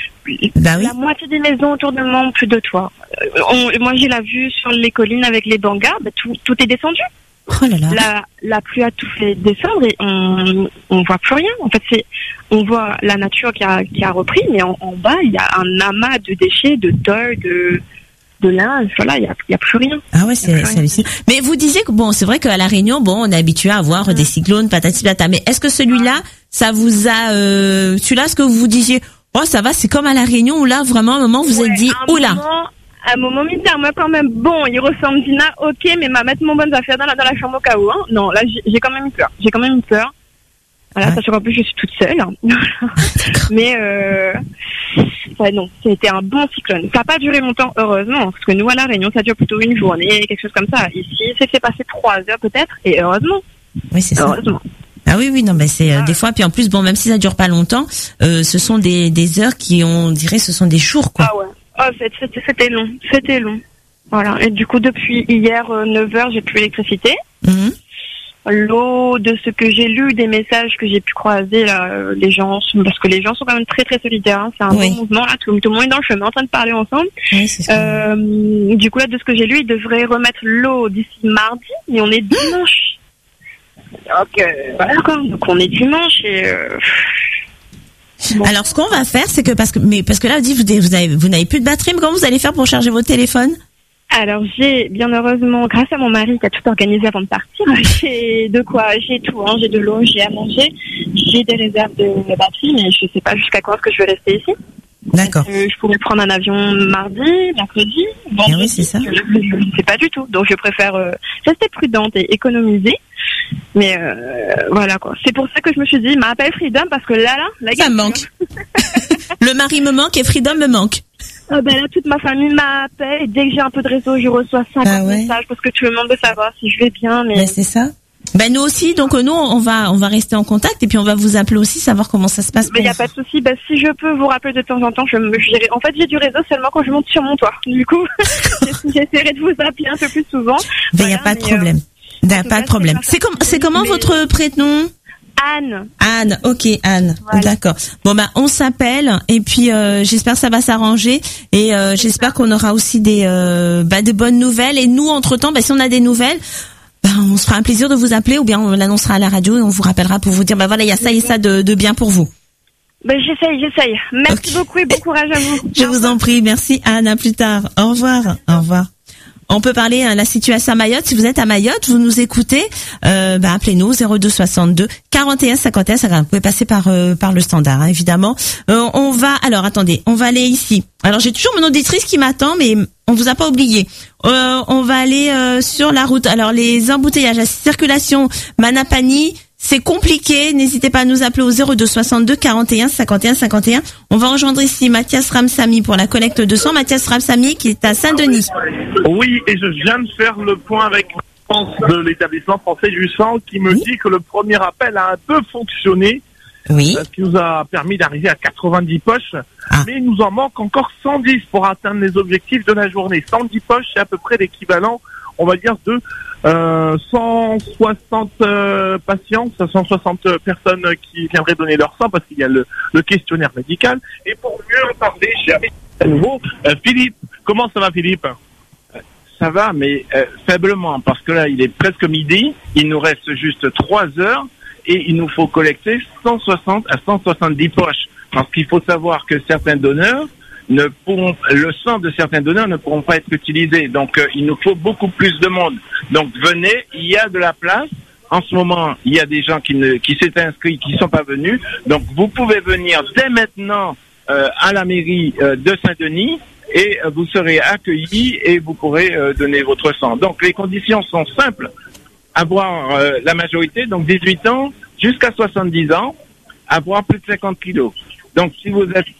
bah oui. la moitié des maisons autour de moi ont plus de toit. Euh, on- moi, j'ai la vue sur les collines avec les bangas. Ben, tout, tout est descendu. Oh là là. La, la pluie a tout fait descendre et on on voit plus rien. En fait, c'est on voit la nature qui a qui a repris, mais en, en bas il y a un amas de déchets, de tôle, de de linge. Voilà, il y a il y a plus rien. Ah ouais, c'est, c'est hallucinant. Mais vous disiez que bon, c'est vrai qu'à la Réunion, bon, on est habitué à avoir mmh. des cyclones, patati patata. Mais est-ce que celui-là, ça vous a, euh, celui-là, ce que vous disiez, oh ça va, c'est comme à la Réunion où là vraiment, à un moment, vous Ouais, êtes dit, à un oula. moment- À un moment militaire, moi quand même, bon, il ressemble Dina, ok, mais m'a mettre mon bonne affaire dans la, dans la chambre au cas où, hein. Non, là, j'ai, j'ai quand même eu peur. J'ai quand même eu peur. Voilà, Ouais. sachant qu'en plus, je suis toute seule. hein. mais, euh, ouais, non, c'était un bon cyclone. Ça n'a pas duré longtemps, heureusement, parce que nous, à La Réunion, ça dure plutôt une journée, quelque chose comme ça. Ici, c'est fait passer trois heures peut-être, et heureusement. Oui, c'est ça. Heureusement. Ah oui, oui, non, mais c'est euh, des fois. Puis en plus, bon, même si ça dure pas longtemps, euh, ce sont des des heures qui, on dirait, ce sont des jours, quoi. Ah ouais. Oh, c'est- c'était, c'était long, c'était long. Voilà. Et du coup, depuis hier, euh, neuf heures, j'ai plus l'électricité. Mhm. L'eau, de ce que j'ai lu, des messages que j'ai pu croiser, là, euh, les gens, sont- parce que les gens sont quand même très très solidaires. Hein, c'est un Oui. bon mouvement là, tout, tout le monde est dans le chemin, en train de parler ensemble. Oui, c'est ça. Euh, du coup là, de ce que j'ai lu, ils devraient remettre l'eau d'ici mardi, mais on est dimanche. Donc euh, voilà quoi. Donc on est dimanche et. Euh, bon. Alors, ce qu'on va faire, c'est que parce que, mais parce que là, vous dites, vous, vous avez, vous n'avez plus de batterie, mais comment vous allez faire pour charger votre téléphone? Alors j'ai bien heureusement, grâce à mon mari qui a tout organisé avant de partir, j'ai de quoi, j'ai tout, hein, j'ai de l'eau, j'ai à manger, j'ai des réserves de, de batterie, mais je sais pas jusqu'à quand est-ce que je vais rester ici. D'accord. Euh, je pourrais prendre un avion mardi, mercredi, vendredi. Ah oui, c'est ça. Je ne sais pas du tout, donc je préfère euh, rester prudente et économiser. Mais euh, voilà quoi. C'est pour ça que je me suis dit, m'appelle Freedom parce que là, là, la Ça me manque. Le mari me manque et Freedom me manque. Ah ben là, toute ma famille m'appelle et dès que j'ai un peu de réseau, je reçois cinquante Ah ouais. messages parce que tout le monde veut savoir si je vais bien. Mais Ben, c'est ça. Ben, nous aussi, donc euh, nous, on va, on va rester en contact et puis on va vous appeler aussi, savoir comment ça se passe. il n'y a pour pas de souci. Ben, si je peux vous rappeler de temps en temps, je me j'irai. En fait, j'ai du réseau seulement quand je monte sur mon toit. Du coup, j'essaierai de vous appeler un peu plus souvent. Ben, il n'y a pas de problème. Ben, pas de problème. C'est comme, c'est comment votre prénom? Anne. Anne, ok, Anne, d'accord. Bon ben on s'appelle et puis euh, j'espère que ça va s'arranger et euh, j'espère qu'on aura aussi des euh, bah, de bonnes nouvelles et nous entre temps, bah, si on a des nouvelles, bah, on se fera un plaisir de vous appeler ou bien on l'annoncera à la radio et on vous rappellera pour vous dire bah voilà il y a ça et ça de, de bien pour vous. Ben j'essaye, j'essaye. Merci beaucoup et bon courage à vous. Je vous en prie, merci Anne, à plus tard. Au revoir, au revoir. On peut parler de la situation à Mayotte. Si vous êtes à Mayotte, vous nous écoutez, euh, bah, appelez-nous zéro deux soixante-deux quarante et un cinquante et un cinquante. Vous pouvez passer par euh, par le standard, hein, évidemment. Euh, on va alors attendez, on va aller ici. Alors j'ai toujours mon auditrice qui m'attend, mais on vous a pas oublié. Euh, on va aller euh, sur la route. Alors les embouteillages, la circulation Manapani. C'est compliqué, n'hésitez pas à nous appeler au zéro deux soixante-deux quarante et un cinquante et un cinquante et un. On va rejoindre ici Mathias Ramsamy pour la collecte de sang. Mathias Ramsamy qui est à Saint-Denis. Oui, et je viens de faire le point avec de l'établissement français du sang qui me dit que le premier appel a un peu fonctionné. Oui. Ce qui nous a permis d'arriver à quatre-vingt-dix poches. Ah. Mais il nous en manque encore cent dix pour atteindre les objectifs de la journée. cent dix poches, c'est à peu près l'équivalent, on va dire, de euh, cent soixante euh, patients, cent soixante personnes qui viendraient donner leur sang parce qu'il y a le, le questionnaire médical. Et pour mieux en parler, j'ai à nouveau euh, Philippe. Comment ça va, Philippe? Ça va, mais euh, faiblement, parce que là, il est presque midi, il nous reste juste trois heures, et il nous faut collecter cent soixante à cent soixante-dix poches. Parce qu'il faut savoir que certains donneurs ne pourront, le sang de certains donneurs ne pourront pas être utilisés. Donc, euh, il nous faut beaucoup plus de monde. Donc, venez, il y a de la place. En ce moment, il y a des gens qui ne, qui s'étaient inscrits, qui ne sont pas venus. Donc, vous pouvez venir dès maintenant euh, à la mairie euh, de Saint-Denis. et euh, vous serez accueillis et vous pourrez euh, donner votre sang. Donc les conditions sont simples. Avoir euh, la majorité, donc dix-huit ans jusqu'à soixante-dix ans, avoir plus de cinquante kilos. Donc si vous êtes...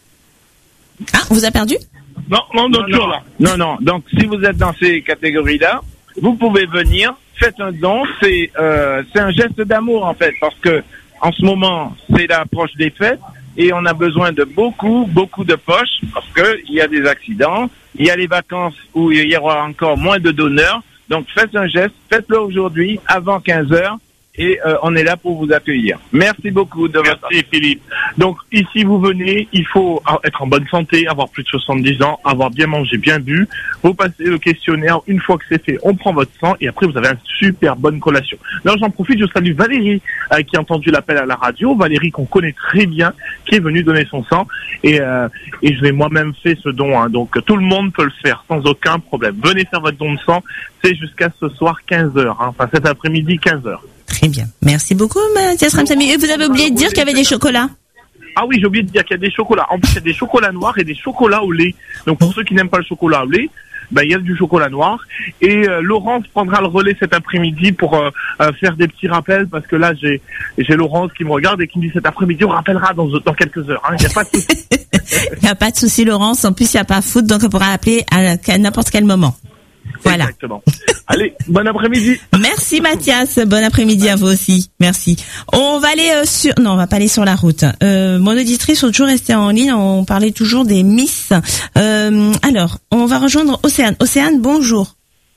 Ah, on vous a perdu? Non, non, non, non, là. non, non. Donc si vous êtes dans ces catégories-là, vous pouvez venir, faites un don. C'est euh, c'est un geste d'amour en fait, parce que en ce moment c'est l'approche des fêtes et on a besoin de beaucoup, beaucoup de poches parce que il y a des accidents, il y a les vacances où il y aura encore moins de donneurs. Donc faites un geste, faites-le aujourd'hui avant quinze heures et euh, on est là pour vous accueillir. Merci beaucoup de votre... Merci Philippe. Donc ici vous venez, il faut être en bonne santé, avoir plus de soixante-dix ans, avoir bien mangé, bien bu. Vous passez le questionnaire, une fois que c'est fait, on prend votre sang et après vous avez une super bonne collation. Là j'en profite, je salue Valérie euh, qui a entendu l'appel à la radio, Valérie qu'on connaît très bien, qui est venue donner son sang et, euh, et je l'ai moi-même fait ce don, hein. Donc tout le monde peut le faire sans aucun problème. Venez faire votre don de sang, c'est jusqu'à ce soir quinze heures, hein. Enfin cet après-midi quinze heures. Très bien. Merci beaucoup, Mathias Ramsamy. Et vous avez oublié de dire qu'il y avait des chocolats. Ah oui, j'ai oublié de dire qu'il y a des chocolats. En plus, il y a des chocolats noirs et des chocolats au lait. Donc pour ceux qui n'aiment pas le chocolat au lait, ben, il y a du chocolat noir. Et euh, Laurence prendra le relais cet après-midi pour euh, euh, faire des petits rappels, parce que là, j'ai j'ai Laurence qui me regarde et qui me dit cet après-midi, on rappellera dans, dans quelques heures. Il hein. n'y a pas de souci. Il n'y a pas de souci, Laurence. En plus, il n'y a pas foot, donc on pourra appeler à, à n'importe quel moment. Voilà. Exactement. Allez, bon après-midi. Merci Mathias, bon après-midi à vous aussi. Merci. On va aller euh, sur... Non, on va pas aller sur la route. Euh, mon auditrice sont toujours restées en ligne, on parlait toujours des Miss. Euh, alors, on va rejoindre Océane. Océane, bonjour.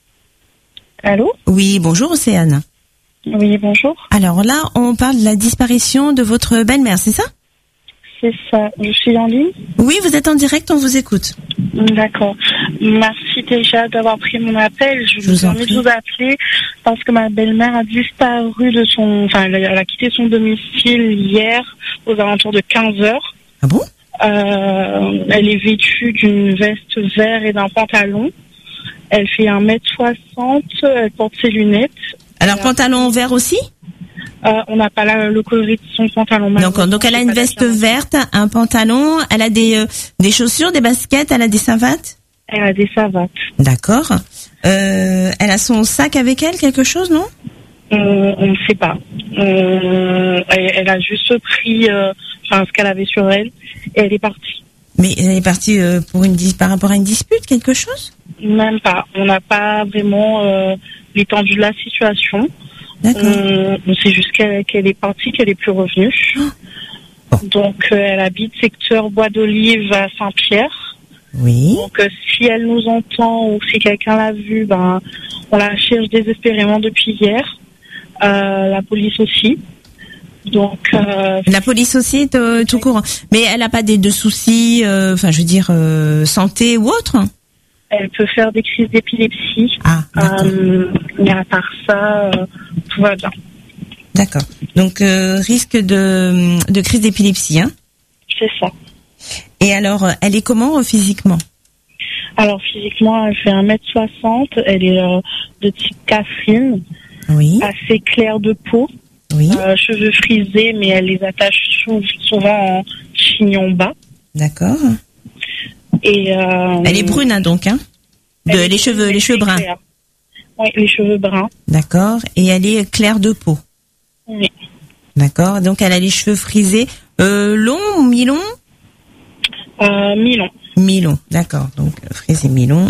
Allô? Oui, bonjour Océane. Oui, bonjour. Alors là, on parle de la disparition de votre belle-mère, c'est ça? C'est ça. Je suis en ligne? Oui, vous êtes en direct, on vous écoute. D'accord. Merci déjà d'avoir pris mon appel. Je, Je vous vous en permets de prie. vous appeler parce que ma belle-mère a disparu de son... Enfin, elle a, elle a quitté son domicile hier aux alentours de quinze heures. Ah bon? euh, Elle est vêtue d'une veste verte et d'un pantalon. Elle fait un mètre soixante, elle porte ses lunettes. Alors, pantalon vert aussi? Euh, on n'a pas la, le coloris de son pantalon. Donc, donc elle a une veste verte, un pantalon, elle a des, euh, des chaussures, des baskets, elle a des savates? Elle a des savates. D'accord. Euh, elle a son sac avec elle, quelque chose, non? euh, On ne sait pas. Euh, elle, elle a juste pris euh, enfin, ce qu'elle avait sur elle et elle est partie. Mais elle est partie euh, pour une dis- par rapport à une dispute, quelque chose? Même pas. On n'a pas vraiment euh, l'étendue de la situation. D'accord. On, on sait juste qu'elle, qu'elle est partie, qu'elle est plus revenue. Oh. Donc, euh, elle habite secteur Bois d'Olive à Saint-Pierre. Oui. Donc, euh, si elle nous entend ou si quelqu'un l'a vue, ben, on la cherche désespérément depuis hier. Euh, la police aussi. Donc, euh, la police aussi est euh, tout courant. Mais elle n'a pas des de soucis, euh, enfin, je veux dire, euh, santé ou autre? Elle peut faire des crises d'épilepsie. Ah, euh, mais à part ça, euh, tout va bien. D'accord. Donc, euh, risque de, de crise d'épilepsie, hein? C'est ça. Et alors, euh, elle est comment euh, physiquement? Alors, physiquement, elle fait un mètre soixante. Elle est euh, de type Catherine. Oui. Assez claire de peau. Oui. Euh, cheveux frisés, mais elle les attache sou- souvent en chignon bas. D'accord. Et euh, Elle est brune, hein, donc, hein? De, elle est les cheveux, brune, les cheveux bruns. claire. Oui, les cheveux bruns. D'accord. Et elle est claire de peau. Oui. D'accord. Donc, elle a les cheveux frisés. Euh, longs ou mi-longs? Euh, mi-long. Mi-long. D'accord. Donc, euh, frisé mi-long.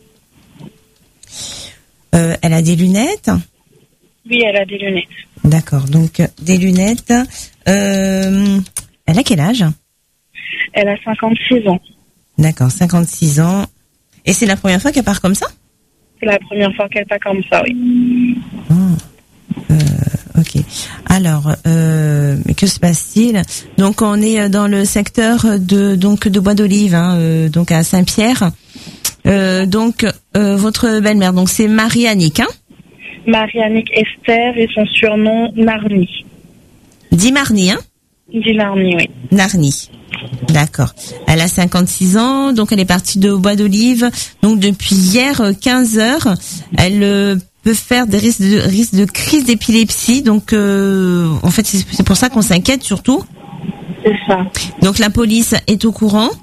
Euh, elle a des lunettes? Oui, elle a des lunettes. D'accord. Donc, euh, des lunettes. Euh, elle a quel âge? Elle a cinquante-six ans. D'accord. cinquante-six ans. Et c'est la première fois qu'elle part comme ça? C'est la première fois qu'elle part comme ça, oui. Oh. Euh, ok. Alors, euh, que se passe-t-il? Donc, on est dans le secteur de donc de Bois d'Olive, hein, euh, donc à Saint-Pierre. Euh, donc, euh, votre belle-mère, donc c'est Marie-Annick, hein? Marie-Annick Esther et son surnom Narni. Dit Marni, hein? Dit Narni, oui. Narni. D'accord. Elle a cinquante-six ans, donc elle est partie de Bois d'Olive. Donc depuis hier, quinze heures, elle euh, peut faire des risques de, risques de crise d'épilepsie. Donc, euh, en fait, c'est, c'est pour ça qu'on s'inquiète surtout. C'est ça. Donc la police est au courant.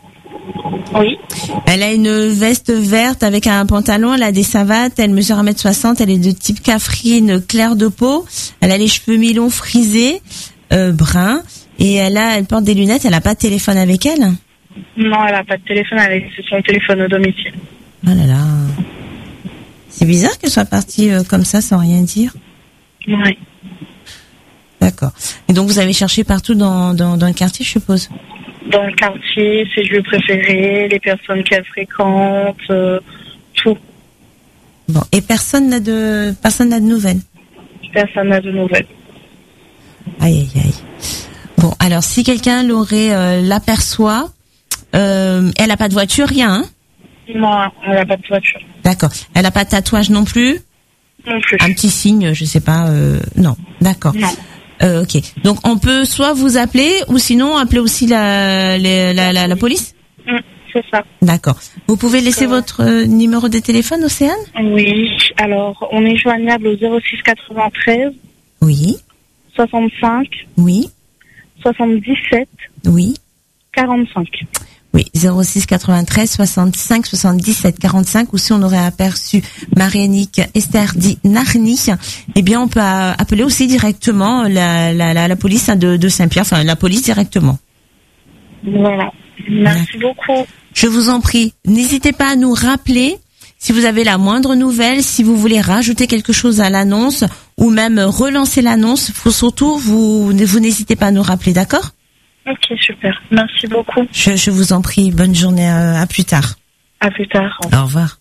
Oui. Elle a une veste verte avec un pantalon, elle a des savates, elle mesure un mètre soixante, elle est de type cafrine clair de peau, elle a les cheveux mi-longs frisés, euh, bruns, et elle a, elle porte des lunettes, elle a pas de téléphone avec elle? Non, elle a pas de téléphone, elle a laissé son téléphone au domicile. Oh là là. C'est bizarre qu'elle soit partie euh, comme ça sans rien dire. Oui. D'accord. Et donc vous avez cherché partout dans, dans, dans le quartier, je suppose? Dans le quartier, ses lieux préférés, les personnes qu'elle fréquente, euh, tout. Bon. Et personne n'a de, personne n'a de nouvelles? Personne n'a de nouvelles. Aïe, aïe, aïe. Bon, alors si quelqu'un l'aurait, euh, l'aperçoit, euh, elle a pas de voiture, rien, hein? Non, elle a pas de voiture. D'accord. Elle a pas de tatouage non plus? Non plus. Un petit signe, je sais pas, euh, non. D'accord. Non. Euh, ok. Donc on peut soit vous appeler ou sinon appeler aussi la la la, la, la police. Mmh, c'est ça. D'accord. Vous pouvez laisser votre euh, numéro de téléphone, Océane? Oui. Alors on est joignable au zéro six quatre-vingt-treize. Oui. soixante-cinq. Oui. soixante-dix-sept. Oui. quarante-cinq. Oui, zéro six quatre-vingt-treize soixante-cinq soixante-dix-sept quarante-cinq, ou si on aurait aperçu Marie-Annick Esther dit Narni, eh bien on peut a- appeler aussi directement la la la, la police de, de Saint-Pierre, enfin la police directement. Voilà. Merci beaucoup. Je vous en prie, n'hésitez pas à nous rappeler si vous avez la moindre nouvelle, si vous voulez rajouter quelque chose à l'annonce ou même relancer l'annonce, faut surtout vous vous n'hésitez pas à nous rappeler, d'accord? Ok, super. Merci beaucoup. Je, je vous en prie, bonne journée, à, à plus tard. À plus tard. Au revoir.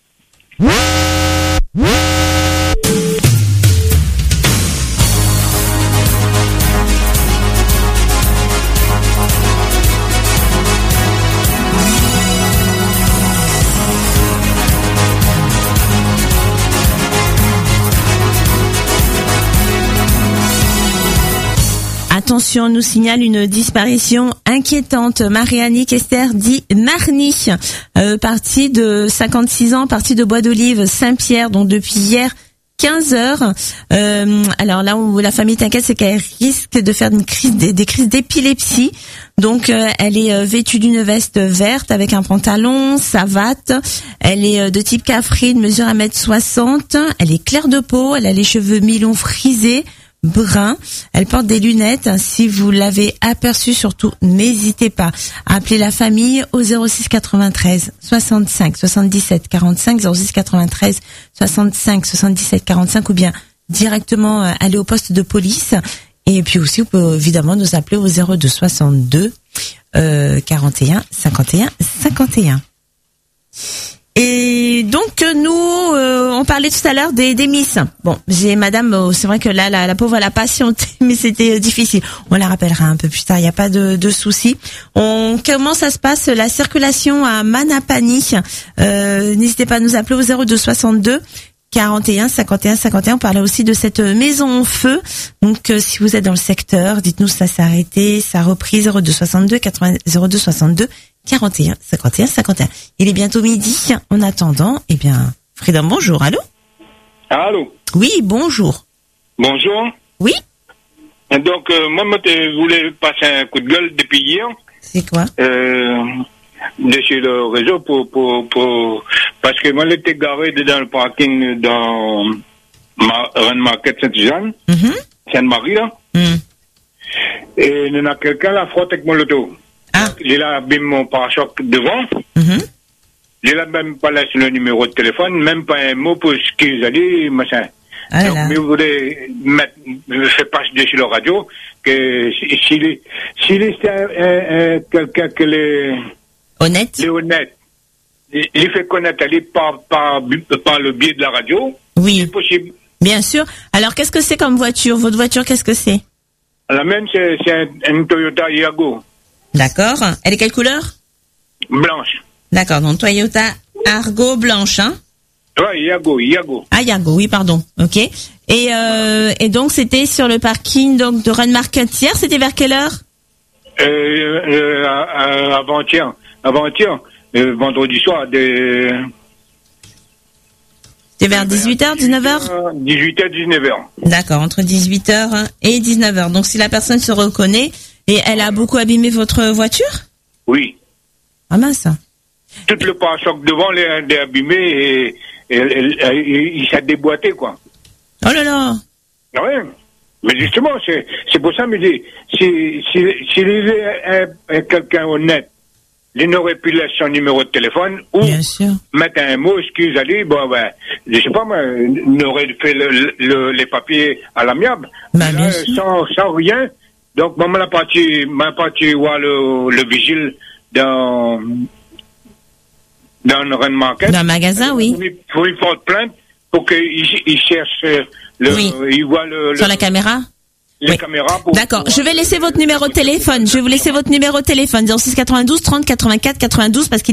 Attention, on nous signale une disparition inquiétante. Marie-Annick Esther dit Narni, euh, partie de cinquante-six ans, partie de Bois d'Olive, Saint-Pierre, donc depuis hier quinze heures. Euh, alors là où la famille t'inquiète, c'est qu'elle risque de faire une crise, des, des crises d'épilepsie. Donc euh, elle est euh, vêtue d'une veste verte avec un pantalon, savate. Elle est euh, de type cafrine, mesure un mètre soixante. Elle est claire de peau, elle a les cheveux mi-longs frisés, brun. Elle porte des lunettes. Si vous l'avez aperçue, surtout, n'hésitez pas à appeler la famille au zéro six quatre-vingt-treize soixante-cinq soixante-dix-sept quarante-cinq, zéro six quatre-vingt-treize soixante-cinq soixante-dix-sept quarante-cinq, ou bien directement aller au poste de police. Et puis aussi, vous pouvez évidemment nous appeler au zéro deux soixante-deux euh, quarante et un cinquante et un cinquante et un. Et donc nous, euh, on parlait tout à l'heure des, des Miss. Bon, j'ai Madame, oh, c'est vrai que là, la, la pauvre, elle a patienté, mais c'était euh, difficile. On la rappellera un peu plus tard. Il n'y a pas de, de souci. On comment ça se passe la circulation à Manapani. Euh, n'hésitez pas à nous appeler au zéro deux soixante-deux quarante et un cinquante et un cinquante et un. On parlait aussi de cette maison en feu. Donc euh, si vous êtes dans le secteur, dites-nous si ça s'est arrêté, ça a repris. Zéro deux soixante-deux quatre-vingts, zéro deux soixante-deux quarante et un cinquante et un cinquante et un. Il est bientôt midi. En attendant, eh bien, Freedom, bonjour. Allô? Allô? Oui, bonjour. Bonjour. Oui? Donc, euh, moi, je voulais passer un coup de gueule depuis hier. C'est quoi? Euh, de chez le réseau pour, pour, pour, parce que moi, j'étais garé dans le parking dans ma, Rennes Market Saint-Jean, mm-hmm. Sainte-Marie, là. Mm. Et il y en a quelqu'un là, frotte avec mon loto. Ah. J'ai là, abîme mon pare-choc devant. Mm-hmm. J'ai là même pas laissé le numéro de téléphone, même pas un mot pour ce qu'ils allaient, machin. Ah donc, mais vous voulez mettre, je fais pas dessus la radio, que s'il est, s'il est un, un, un, quelqu'un qui est honnête, est honnête, il, il fait connaître aller par, par, par le biais de la radio. Oui. C'est possible. Bien sûr. Alors, qu'est-ce que c'est comme voiture? Votre voiture, qu'est-ce que c'est? La même, c'est, c'est un, une Toyota Yago. D'accord. Elle est quelle couleur? Blanche. D'accord. Donc, Toyota Argo blanche, hein? Ouais, Yago, Yago. Ah, Yago, oui, pardon. Ok. Et, euh, et donc, c'était sur le parking, donc, de Rennes Market hier. C'était vers quelle heure? Euh, euh, euh, avant-hier. Avant-hier. Euh, vendredi soir, de... C'était vers dix-huit heures, dix-neuf heures? dix-huit heures, dix-neuf heures. D'accord, entre dix-huit heures et dix-neuf heures. Donc, si la personne se reconnaît, et elle a beaucoup abîmé votre voiture? Oui. Ah mince. Tout le pare-choc devant les, les abîmé et, et, et, et il s'est déboîté, quoi. Oh là là. Ouais. Mais justement, c'est, c'est pour ça que je me dis, si, si, si il y avait un, un, quelqu'un honnête, il n'aurait pu laisser son numéro de téléphone ou mettre un mot, excuse, allez, bon, ben, je sais pas, moi, il aurait fait le, le, les papiers à l'amiable. Bah, là, sans, sans rien. Donc, moi, m'a parti, m'a parti voir le, le vigile dans, dans une Rennes Market. Dans un magasin, oui. Il faut qu'il porte plainte pour qu'il il cherche le, oui. il voit le, sur le, la caméra. Les oui. caméras. Pour D'accord. Je vais laisser votre numéro de téléphone. Je vais vous laisser votre numéro de téléphone zéro six quatre-vingt-douze trente quatre-vingt-quatre quatre-vingt-douze parce qu'il